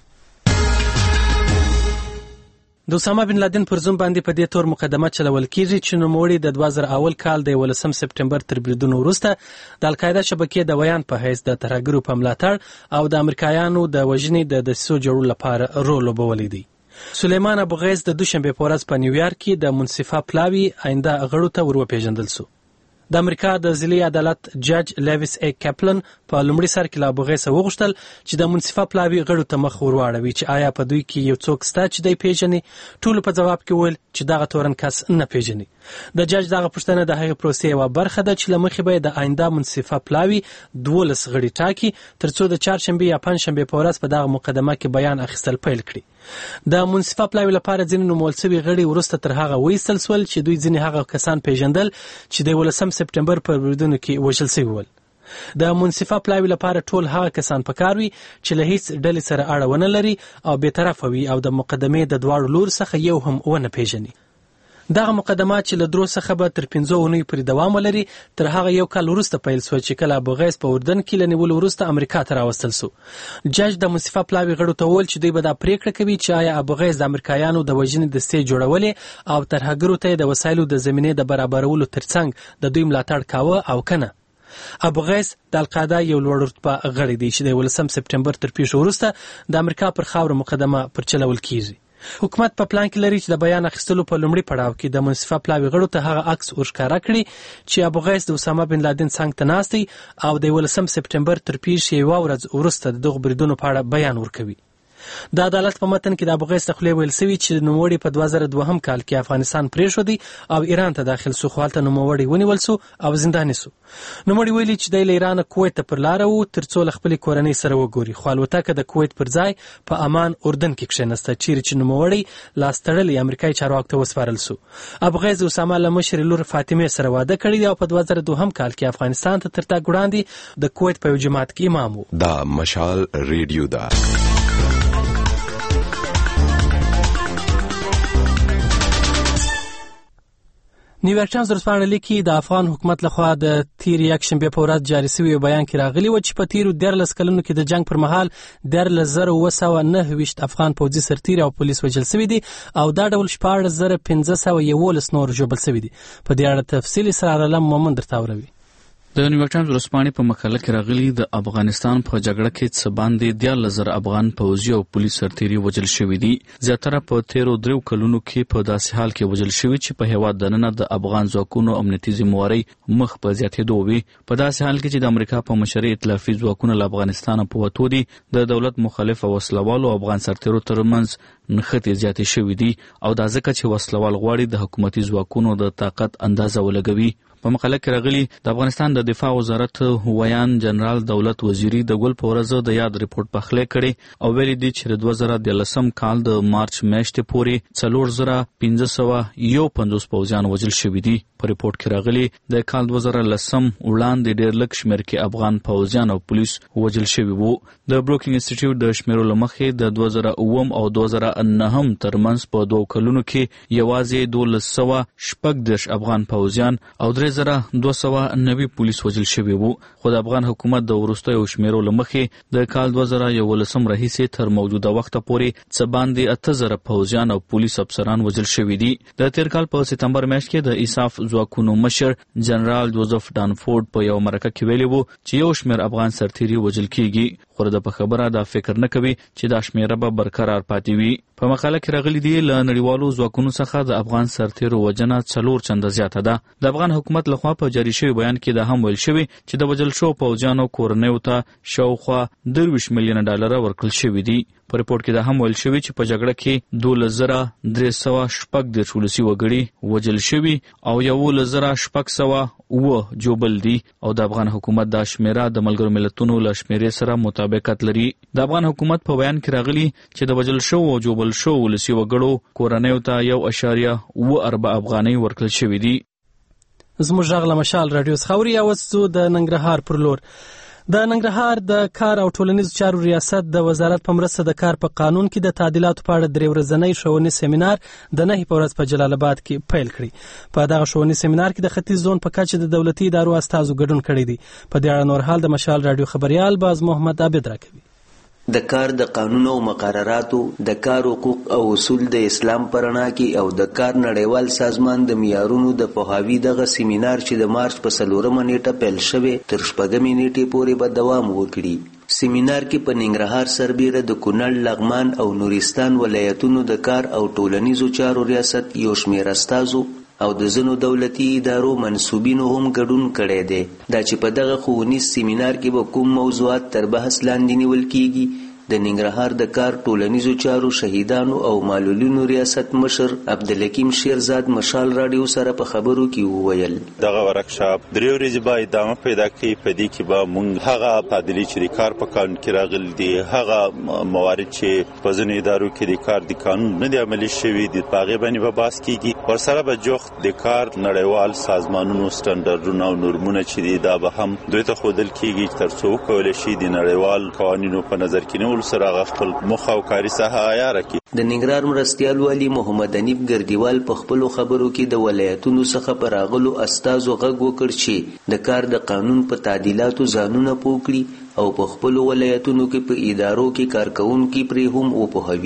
د اسامه بن لادن پر زوم باندې په دې تور مقدمه چلول کیږي چې نوموړي د 2001 کال د 11 سپټمبر تر بریدونو وروسته د القاعده شبکې د ویان په حیث د ترهګرو په ملاتړ او د امریکایانو د وژنې د دسیسو جوړولو لپاره رول لوبولی دی. سلیمان ابو غیث د دوشنبه په ورځ په نیویارک کې د منصفه پلاوي آینده غړو ته وروپېژندل سو. د امریکا د ضلعي عدالت جج لیویس ای کپلن په لومړي سر کې له ابو غیث وغوښتل چې د منصفه پلاوي غړو ته مخ ورواړوي چې آیا په دوی کې یو څوک شته چې دی پیژني. ټولو په ځواب کې ویل چې دغه تورن کس نه پیژني. د جج دغه پوښتنه د هغې پروسې یوه برخه ده چې له مخې به د آینده منصفه پلاوي 12 غړي ټاکي ترڅو د چهارشنبې یا پنجشنبې په ورځ په دغه مقدمه کې بیان اخیستل پیل کړي. د منصفه پلاوي لپاره ځینې نومول شوي غړي وروسته تر هغه وایستل سول چې دوی ځینې هغه کسان پیژندل چې د 11 سپټمبر پر بریدونو کې وژل شوي ول. د منصفه پلاوي لپاره ټول هغه کسان پکار وي چې له هیڅ ډلې سره اړه ونه لري او بېطرفه وي او د مقدمې د دواړو لور څخه یو هم ونه پیژني. دغه مقدمه چې له درو څخه به تر 5 اونیو پورې دوام ولري تر هغه یو کال وروسته پیل سو چې کله ابو غیث په اردن کې له نیولو وروسته امریکا ته راوستل سو. جج د منصفه پلاوي غړو ته وویل چې دوی به دا پریکړه کوي چې آیا ابو غیث د امریکایانو د وژنې دستې جوړولې او ترهګرو ته د وسایلو د زمینې د برابرولو ترڅنګ د دوی ملاتړ کاوه او کنه. ابو غیث د القاعده یو لوړ رتبه غړی دی چې د 18 سپټمبر تر پیښو وروسته د امریکا پر خاور مقدمه پر چلول کیږي. حکومت په پلان کې لري چې د بیان اخیستلو په لومړي پړاو کې د منصفه پلاوي غړو ته هغه عکس ورښکاره کړي چې ابو غیث د اسامه بن لادن څنګ ته ناست دی او د 18 سپټمبر تر پیښې یوه ورځ وروسته د دغو بریدونو په اړه بیان ورکوي. د عدالت په متن کې د ابو غیث خپل ویل سوي چې نوموړي په 2002 کال کې افغانستان پریښودي او ایران ته داخل سو، خو هلته نوموړي ونیول سو او زنداني سو. نوموړي ویلي چې د ایران کویت ته پر لار وو ترڅو خپل کورنۍ سره وګوري، خو الوتکه د کویت پر ځای په امان اردن کې کښېنسته چیرې چې نوموړي لاس تړلي امریکایي چارواکو ته وسپارل سو. ابو غیث اسامه له مشر لور فاطمه سره واده کړی دی او په 2002 کال کې افغانستان ته تر تګ وړاندې د کویت په یو جماعت کې امام وو. دا مشال ریډیو دا نیویارک ټایمز ورځپاڼه لیکي د افغان حکومت لخوا د تیر یکشنبه په ورځ جاري شوی بیان کې راغلی و چې په تیرو 14 کلونو کې د جنگ پر مهال 14909 افغان پوځي سرتیري او پولیس وژل شوي دي او دا ډول 14511 نور ژوبل شوي دي. په دې اړه تفصیلي سره علم مومن درته وروي. د نیویارک ټایمز ورځپاڼې په مقاله کې راغلي د افغانستان په جګړه کې څه باندې 14000 افغان پوځي او پولیس سرتیري وژل شوي دي. زیاتره په تیرو 3 کلونو کې په داسې حال کې وژل شوي چې په هیواد دننه د افغان ځواکونو امنیتي ذمہواري مخ په زیاتېدو وي. په داسې حال کې چې د امریکا په مشرۍ ائتلافي ځواکونه له افغانستان په وتو دي، د دولت مخالف او وسلوالو افغان سرتیرو ترمنځ نښتې زیاتې شوي دي او دا ځکه چې وسلوال غواړي د حکومتي ځواکونو د طاقت اندازه ولګوي. په مقاله کې راغلي د افغانستان د دفاع وزارت ویان جنرال دولت وزیری د ګل په ورځ د یاد ریپورت پخلی کړي او ویلي دي چې د 2013 کال د مارچ میاشتې پورې 4551 پوځیان وژل شوي دي. په ریپورت کې راغلي د کال 2010 وړاندې ډېر لږ شمېر کې افغان پوځیان او پولیس وژل شوي وو. د بروکینګ انسټیټیوټ د شمیرو له مخې د 2009 او 2009 ترمنځ په 2 کلونو کې یوازې 1214 افغان پوځیان او 3290 پولیس وژل شوي وو. خو د افغان حکومت د وروستیو شمیرو له مخې د کال 2011 راهیسې تر موجوده وخته پورې څه باندې 8000 پوځیان او پولیس افسران وژل شوي دي. د تیر کال په سپتمبر میاشت کې د ایساف ځواکونو مشر جنرال جوزف ډانفورد په یو مرکه کې ویلي وو چې یو شمېر افغان سرتیري وژل کیږي، خو د په خبره دا فکر نه کوي چې دا شمیره به برقرار پاتې وي. په مقاله کې راغلي دي له نړیوالو ځواکونو څخه د افغان سرتیرو وژنه 4 چنده زیاته ده. د افغان حکومت لخوا په جاري شوی بیان کې دا هم ویل شوی چې د وژل شوو پوځیانو کورنیو ته شاوخوا 23 میلیونه ډالر ورکړل شوي دي. په ریپورت کې دا هم ویل شوی چې په جګړه کې 12314 ولسي وګړي وژل شوي او 11609 جوبل دي او د افغان حکومت دا شمیره د ملګرو ملتونو له شمیرې سره مطابقت لري. د افغان حکومت په بیان کې راغلي چې د وژل شوو او جوبل شوو ولسي وګړو کورنیو ته 1.4 افغانۍ ورکړل شوي دي. زموږ غږ له مشال رادیو څخه اوري. اوس د ننګرهار پر لور. د ننګرهار د کار او ټولنیزو چارو ریاست د وزارت په مرسته د کار په قانون کې د تعدیلاتو په اړه 3 ورځنی ښوونیز سیمینار د 9 په ورځ په جلال آباد کې پیل کړی. په دغه ښوونیز سیمینار کې د ختیځ زون په کچه د دولتي ادارو استازو ګډون کړی دی. په دې اړه نور حال د مشال رادیو خبريال باز محمد عابد راکوي. د کار د قانون او مقرراتو، د کار حقوق او اصول د اسلام پرنا کې او د کار نړیوال سازمان د معیارونو د پوهاوي دغه سیمینار چې د مارچ په 4 نیټه پیل شوی تر 6 نیټې پورې به دوام وکړي. سیمینار کې په ننګرهار سربیره د کونړ، لغمان او نورستان ولایتونو د کار او ټولنیزو چارو ریاست یو شمېر استازو او د ځینو دولتي ادارو منسوبینو هم ګډون کړی دی. دا چې په دغه ښوونیز سیمینار کې به کوم موضوعات تر بحث لاندې نیول کیږي، د ننګرهار د کار ټولنیزو چارو شهیدانو او معلولینو ریاست مشر عبدالحکیم شیرزاد مشال رادیو سره په خبرو کې وویل. دغه ورکشاپ 3 ورځې به ادامه پیدا کوي. په دې کې به موږ هغه تعدیلي چې د کار په قانون کې راغلي دي، هغه موارد چې په ځینو ادارو کې د کار د قانون نه دی عملي شوي دي، په هغې باندې به بحث کیږي. ورسره به جوخت د کار نړیوال سازمانونو سټنډرډونه او نورمونه چې دي دا به هم دوی ته ښودل کیږي تر څو وکولی شي د نړیوال قوانینو په نظر کې نیولو سره هغه خپل موخه او کاري ساحه عیاره کړي. د ننګرهار مرستیال والي محمد انیب ګردیوال په خپلو خبرو کې د ولایتونو څخه په راغلو استازو غږ وکړ چې د کار د قانون په تعدیلاتو ځانونه پوه کړي او په خپلو ولایتونو کې په ادارو کې کارکوونکي پرې هم وپوهوي.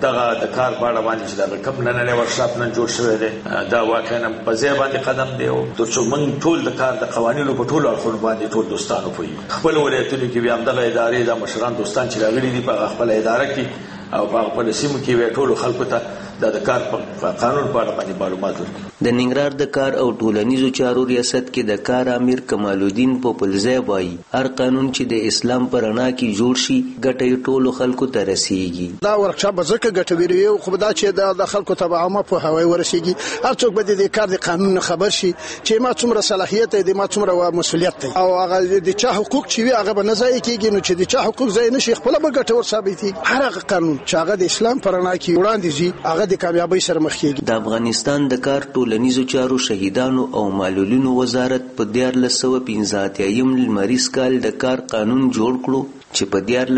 دغه د کار په اړه باندې چې دا کپ نن ورکشاپ نن جوړ شوی دی دا واقعا په ځای باندې قدم دی او ترڅو موږ ټول د کار د قوانینو په ټولو اړخونو باندې ټول دوستانو پوي خپل ولایتونو کې بیا هم دغه ادارې د مشران دوستان چې راغلي دي په خپل اداره کې او په خپل سیمو کې وی ټولو خلکو ته د کار په قانون په اړه باندې معلومات ورکړي. د ننګرهار د کار او ټولنیزو چارو ریاست کې د کار امیر کمال الدین پوپلزی وایي هر قانون چې د اسلام په رڼا کې جوړ شي ګټه ټولو خلکو ته رسیږي. دا ورکشاپ ځکه ګټوري یو خو دا چې د خلکو ته عامه په هوای ورسیږي هر څوک به د کار د قانون خبر شي چې ما څومره صلاحیت دی ما څومره مسؤلیت دی او هغه د چا حقوق چې وي هغه به نه ځای کېږي نو چې د چا حقوق ځای نشي خپل به ګټور ثابتېږي. هر هغه قانون چې هغه د اسلام په رڼا کې وړاندې ځي هغه د کامیابی سره د افغانستان د کار ټولنیزو چارو شهیدانو او معلولینو وزارت په 1485 لمریز کال د کار قانون جوړ کړو چې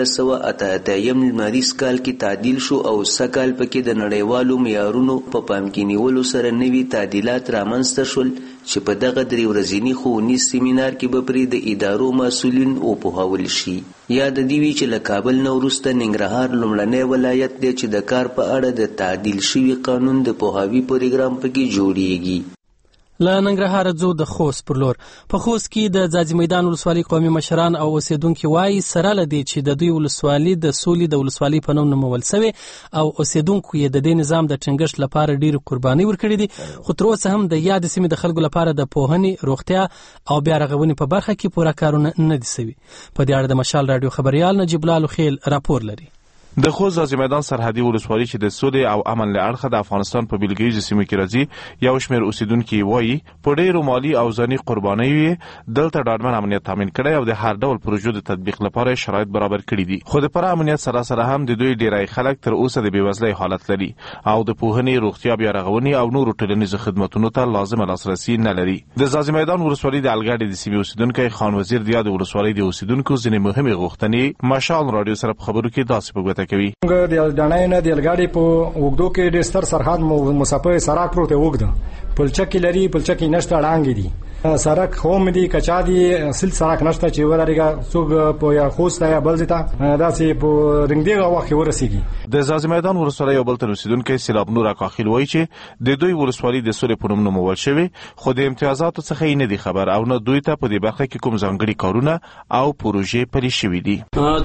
په 1488 لمریز کال کې تعدیل شو او سکال پکې د نړیوالو معیارونو په پام کې نیولو سره نوي تعدیلات رامنځته شول چې په دغه 3 ورځني ښوونیز سیمینار کې به پرې د ادارو مسؤلین وپوهول شي. یاد دی وی چې له کابل نه وروسته ننګرهار لومړنی ولایت دی چې د کار په اړه د تعدیل شوي قانون د پوهاوي پروګرام پکې جوړیږي. له ننګرهار ځو د خوست پر لور. په خوست کې د ځاځي میدان ولسوالۍ قومي مشران او اوسیدونکو وایي سره لدی چې د دوی ولسوالۍ د سولې د ولسوالۍ په نوم نومول شوی او اوسیدونکو یې د دې نظام د ټینګښت لپاره ډیر قرباني ورکړي دي خو تر اوسه هم د یاد سیمې د خلکو لپاره د پوهنې روغتیا او بیا رغونې په برخه کې پوره کارونه نه دي شوي. په دې اړه د مشال رادیو خبريال نجیب الله خیل راپور لري. د خوست ځاځي میدان سرحدي ولسوالۍ چې د سولې او امن له اړخه د افغانستان په بیلګیزو سیمو کې راځي یو شمېر اوسیدونکو وایي په ډېرو مالي او ځاني قربانیو دلته ډاډمن امنیت تامین کړی او د هر ډول پروژو د تطبیق لپاره شرایط برابر کړي دي خو د پر امنیت سره هم د دوی ډیری خلک تر اوسه د بېوزلۍ حالت لري او د پوهنې روغتیا بیا رغونې او نورو ټولنیزو خدماتونو ته لازمه لاسرسي نه لري. د ځاځي میدان ولسوالۍ د الګاډي د سیمې اوسیدونکو خان وزیر د ولسوالۍ د اوسیدونکو ځینې مهمې غوښتنې مشال رادیو سره په خبرو کې داسې په ګوته کوي. دانای نه د الګاډي په وګدو کې ډېر ستر سرحد مسافر سراک پروت وګد پلچکی لري پلچکی نشته ډانګ دي سرک خوم دي کچا دي اصل سرک نشته چې وراريګه څوک په یا خوست یا بلځتا داسې په رنګديغه وخت ورسیږي. د ځاځي میدان ولسوالۍ یو بل تر اوسیدونکو سیلاب نور اکاخیل وایي چې د دوی ولسوالۍ د سولې په نوم نومول شوی خو د امتیازاتو څخه یې نه دي خبر او نه دوی ته په دې برخه کې کوم ځانګړي کارونه او پروژې پلي شوي دي.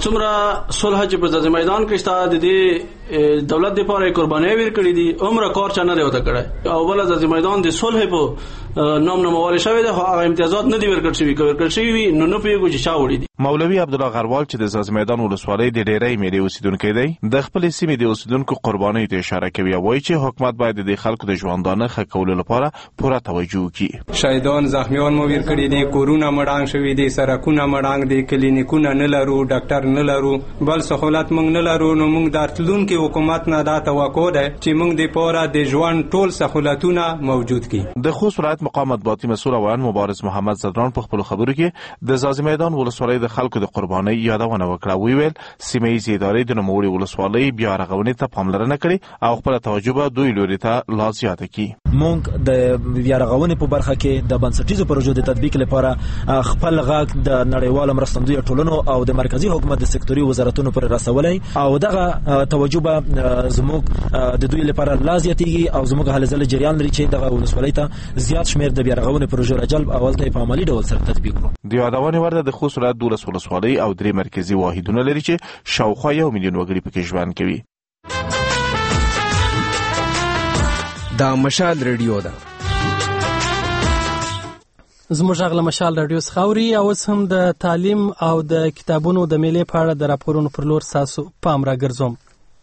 څومره صلح چې په ځاځي میدان کې شته د دې دولت لپاره قرباني ورکړي دي عمر کار چا نه دی وته کړی او بل ځاځي میدان د صلح په نوم نومول شوی د امتیازات نه دی ورکړل شوی ورکړل شوی نو پیغو چې چا وړي دي. مولوي عبدالله غروال چې د ځاځي میدان ولسوالۍ د ډیری میري اوسیدونکو دی د خپل سیمې د اوسیدونکو قربانۍ ته اشاره کوي او وایي چې حکومت باید د خلکو د ژوندانه ښه کولو لپاره پوره توجه وکړي. شهیدان زخمیان مو ور کړی دي کورونه مړانګ شوی دي سرکونه مړانګ دي کلینیکونه نه لرو ډاکټر نه لرو بل سہولت موږ نه لرو نو موږ د راتلونکو حکومت نه دا توقع ده چې موږ د پوره د ژوند ټول سہولتونه موجود کړي. د خوست ولایت مقام مطبوعاتي مسؤل او مبارز محمد زدران په خپل خبرو کې د ځاځي میدان ولسوالۍ د خلکو د قربانۍ یادونه وکړه. ویل سیمه ییز ادارې د نوموړي ولسوالۍ بیا رغونې ته پاملرنه کړې او خپل توجه به دوی لوري ته لا زیاته کړي. مونږ د بیا رغونې په برخه کې د بنسټیزو پروژو د تطبیق لپاره خپل غاک د نړیوالو مرستندویو ټولنو او د مرکزی حکومت د سکتوري وزارتونو پر رسولې او دغه توجه به زموږ د دوی لپاره لا زیاتېږي او زموږ هلې ځلې جریان لري چې دغه ولسوالۍ ته زیات شمېر د بیا رغونې پروژو راجلب اول ته په عملي ډول سره تطبیق کړو. د یادونې ورته د خوست ولایت 12 ولسوالۍ او 3 مرکزی واحدونه لري چې شاوخوا 1 میلیون وګړي پکې ژوند کوي. دا مشال رادیو ده. زموږ غږ له مشال رادیو څخه اوري او اوس هم د تعلیم او د کتابونو د میلې په اړه د راپورونو پر لور تاسو پام راګرځوم.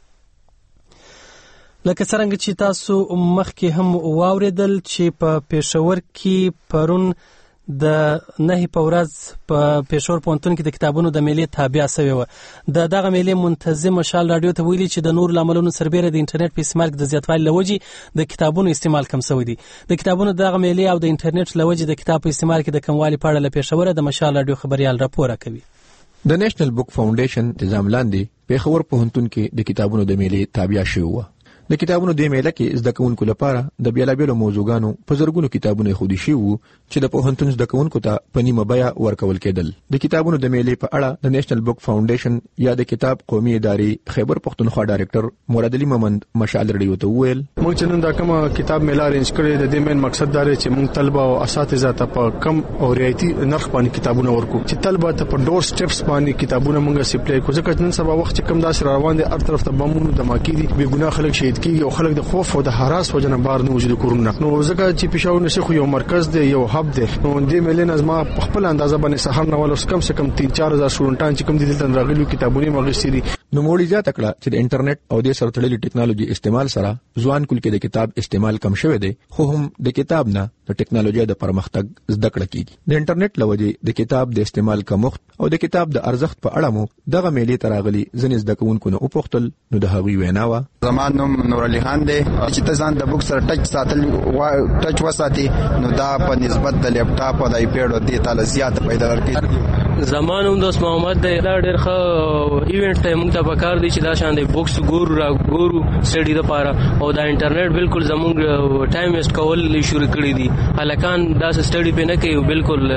لکه څنګه چې تاسو مخکې هم واوریدل چې په پېښور کې پرون د نهي په ورځ په پېښور پوهنتون کې د کتابونو د میلې تابع شوی و. دغه میلې منتظم مشال رادیو ته ویلي چې د نور لاملونو سربېره د انټرنیټ په استعمال کې د زیاتوالي لوجې د کتابونو استعمال کم شوی دی. د کتابونو دغه میلې او د انټرنیټ لوجې د کتاب په استعمال کې د کموالي په اړه له پېښور د مشال رادیو خبريال راپور کوي. د نېشنل بوک فاونډیشن نظام لاندې پېښور پوهنتون کې د کتابونو د میلې تابع شوی و. د کتابونو د میله کې زده کوونکو لپاره د بیلابیلو موضوعګانو په زرګونو کتابونه خودي شي وو چې د پوهنتون زده کوونکو ته په نیمه بیه ورکول کېدل. د کتابونو د میلې په اړه د نېشنل بک فاونډیشن یا د کتاب قومي ادارې خیبر پښتونخوا ډایرکټر مراد علي محمد مشال رډیو ته وویل موږ چې نن دا کوم کتاب میله ارینج کړی د دې مین مقصد دا چې موږ طلبه او اساتذه ته په کم او رعایتي نرخ باندې کتابونه ورکو چې طلبه ته په ډور سټیپس باندې کتابونه موږ سپلای کوو ځکه نن سبا وخت کم داس روان دي هر طرف ته بمونو دماکي دي بے ګناه خلک شهید کیږي او خلک د خوف او د هراس وجنه بار نه وجود کورونه نو ځکه چې پېښور نشي یو مرکز دی یو هب دی نو دې ملي نظم په خپل اندازه باندې سحر نه ول کم سے کم 3-4000 شورنټان چې کم دي دلته راغلي کتابونه مغشتي دي. نو موړي زیاته کړه چې د انټرنیټ او د سره تړلې ټکنالوژي استعمال سره ځوان کول کې د کتاب استعمال کم شوی دی خو هم د کتاب نه د ټکنالوژي د پرمختګ زده کړه کیږي. د انټرنیټ لوجه د کتاب د استعمال کمښت او د کتاب د ارزښت په اړه مو دغه میلې تراغلي ځنې زده کوونکو نه وپوښتل نو د هغوی وینا و زمان نوم نور علي خان دی چې تاسو د بوک سره ټچ ساتل ټچ وساتي نو دا په نسبت د لیپټاپ او د آیپیډ د تعالی زیات پیدا لري. زمانوم دوست محمد دی دا ډېر ښه ایونت ته موږ ته پکار دی چې دا شان دی بوکس ګورو سټډي لپاره او دا انټرنیټ بالکل زموږ ټایم ویسټ کول شروع کړی دي هلکان دا سټډي په نه کوي بالکل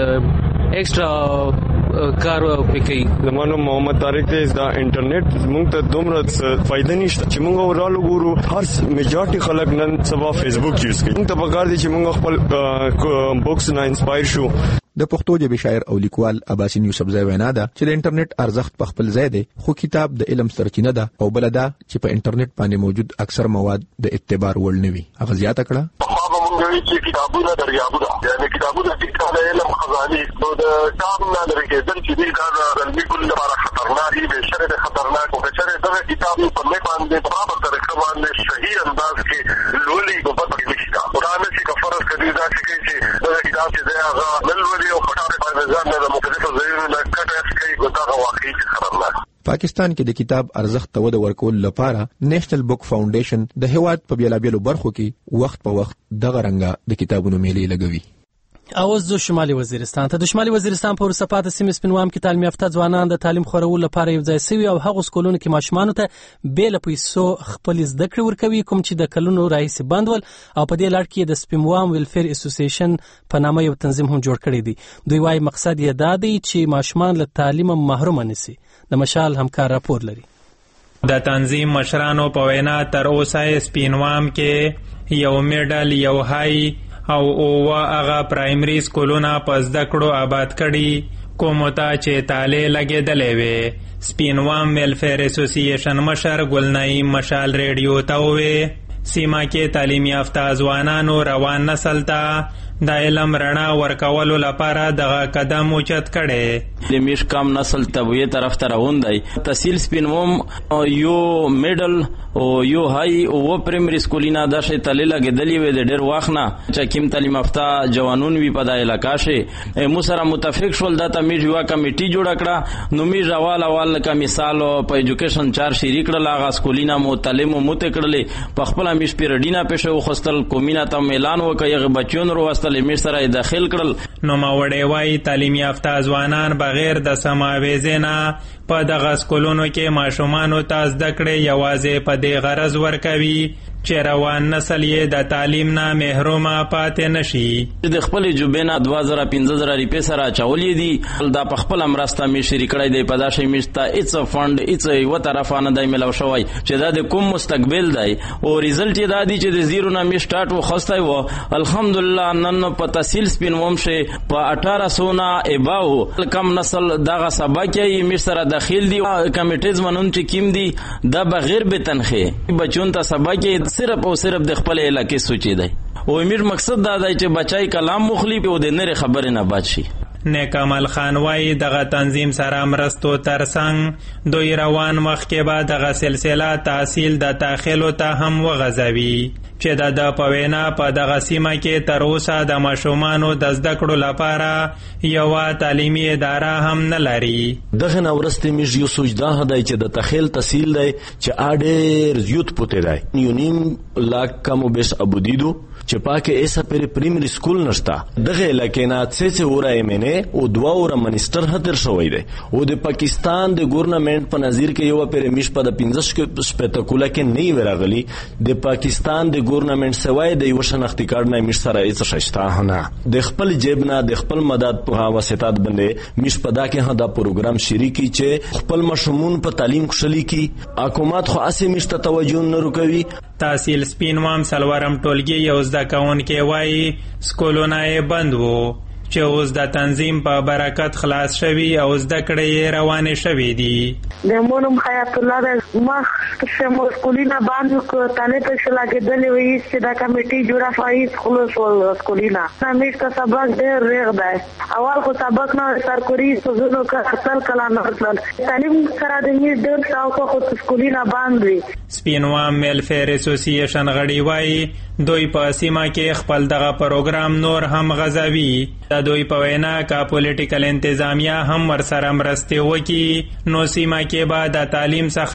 ایکسترا کار وکړي. زمانو محمد طارق دی دا انټرنیټ موږ ته دومره فائدہ نشته چې موږ ورالو ګورو هر میجارټي خلک نن سبا فیسبوک یوز کوي موږ ته پکار دي چې موږ خپل بوکس نه انسپایر شو. د پښتو ژبې شاعر او لیکوال عباسین یوسفزی وینا ده چې د انټرنیټ ارزښت په خپل ځای دی خو کتاب د علم سرچینه ده او بل دا چې په انټرنیټ باندې موجود اکثر مواد د اعتبار وړ نه وي. هغه زیاته کړه چې کتابونه دریابونه یعنی کتابونه د علم خزانه نو د کتاب نه لريږي چې دې کار علمي کول لپاره خطرناک دي به شرط خطرناک او شرط دغه کتاب په مې باندې برابر طریقه باندې صحیح انداز کې لولي په پټ کې نشته قرآن چې کفر کوي دا چې دغه کتاب چې هغه لولي او پټه باندې ځان د مختلفو ځایونو نه کټه کوي دا واقعي خطرناک. پاکستان کې د کتاب ارزښت ته وده ورکول لپاره نېشنل بک فاونډیشن د هیواد په بیلابیلو برخو کې وخت په وخت دغه رنګه د کتابونو میلې لګوي. اوس د شمالي وزیرستان ته د شمالي وزیرستان په ورسپات سیمې سپینوام کې تعلیم یافته ځوانان د تعلیم خورولو لپاره یو ځای شوي او هغه سکولونو کې ماشومان ته بې له پیسو خپل زده کړې ورکوي کوم چې د کلونو راهیسې بند ول او په دې لړ کې د سپینوام ویلفیر اسوسییشن په نامه یو تنظیم هم جوړ کړی دی. دوی وايي مقصد یې دا دی چې ماشومان له تعلیم محروم نشي. د مشال همکار راپور لري. د تنظیم مشرانو په وینا تر اوسه سپینوام کې یو میډل یو هاي او هغه پرایمري سکولونه په زده کړو آباد کړي کوم ته چې تاله لګېدلې وي. سپینوام ویلفیر اسوسییشن مشر ګلنای مشال ریډیو ته وویل سیمه کې تعلیم یافته ځوانانو روان نسل ته د علم رڼا ورکولو لپاره دغه قدم اوچت کړي. د میش کم نسل تبویه طرف ته روان دی. تحصیل سپینوم یو میډل او یو هاي او پرایمري سکولینا د شي تل لګیدلی وي د ډېر وخت نه چې کیم تعلیم یافته جوانون وی په د علاقې شي مو سره متفق شول د تمیج یو کمیټي جوړ کړه نو میج اول کا مثال په ایجوکیشن چار شری کړه لاغه سکولینا متعلم مت کړلې په خپل میش پیرډینا پېښو خوستل کومینا ته اعلان وکړي بچون وروستل میش سره داخل کړل. نو ما وړي وای تعلیم یافته ځوانان بغیر د سماويزنا په دغه سکولونو کې ماشومان ته زده کړې یوازې په دې غرض ورکوي چې روان نسل یې د تعلیم نه محروم پاتې نشي. د خپل جوبینا 2015 روپیه سره چولې دي دا په خپل امرسته می شری کړی دی په داسې میشته اټس فند اټس یو طرفانه دی ملو شوی چې دا د کوم مستقبل دی او ریزلټ یې دا دی چې د زیرو نه می سٹارټ و خستای و الحمدلله نن په تحصیل سپینوم شه په 1800 نه ایباو کم نسل دغه سبق یې می سره داخل دی کمیټیز منون چې کیم دی دا بغیر به تنخې بچون ته سبق صرف او صرف د خپل علاقې سوچي دی او امیر مقصد دا دی چې بچای کلام مخلی او د نری خبرې نه بچ شي. نیکمل خان وای دغه تنظیم سره مرستو ترڅنګ دوی روان وخت کې بعد دغه سلسله تحصیل د داخلو ته هم وغځوي چې د پوینا په دغه سیمه کې تر اوسه د ماشومانو د زده کړو لپاره یو تعلیمي اداره هم نه لري. دغه نورستې مې یو سوچ دا دی چې د تخیل تحصیل دی چې اډیر زیوت پته دی یونیم لاک کم بیس ابودیدو چې پاکه ایسا پر پرایمری سکول نشتا دغه علاقې نه څه وره MNA او 2 وره منیسټر هتر شوی دی او د پاکستان د ګورنمنت په نظر کې یو پر میش په 15 سپیټاکولا کې نه ورغلی د پاکستان د ګورنمنت سوای د یو شناختی کارت نه میش سره هیڅ شته نه د خپل جیب نه د خپل مدد په واسطات باندې میش پدا کې دا پروګرام شریکی چې خپل مشمون په تعلیم خوشالي کی حکومت خو اسې مشته توجه نه وکوي. تحصیل سپینوام سلورم ټولګي یو زده کوونکی وایي سکولونه بند وو چې اوس د تنظیم په برکت خلاص شوي او زده کړې روانې شوي دي. د مونم حیات الله د مخ شمو سکولینا باندې کو تانه ته شلا کېدلې وي چې دا کمیټي جوړه فایز خلاص ول سکولینا نامې ته سبق ډېر ریغ دی اول خو سبق نه سرکوري سوزونو کا اصل کلا نه اصل تعلیم سره د دې ډېر څاو کو سکولینا باندې. سپینوام ویلفیر اسوسییشن غړي وایي دوی په سیمه کې خپل دغه پروګرام نور هم غځوي. د دوی په وینا کا پولیټیکل انتظامیه هم ورسره مرستې وکړي نو سیمه کې به د تعلیم څخه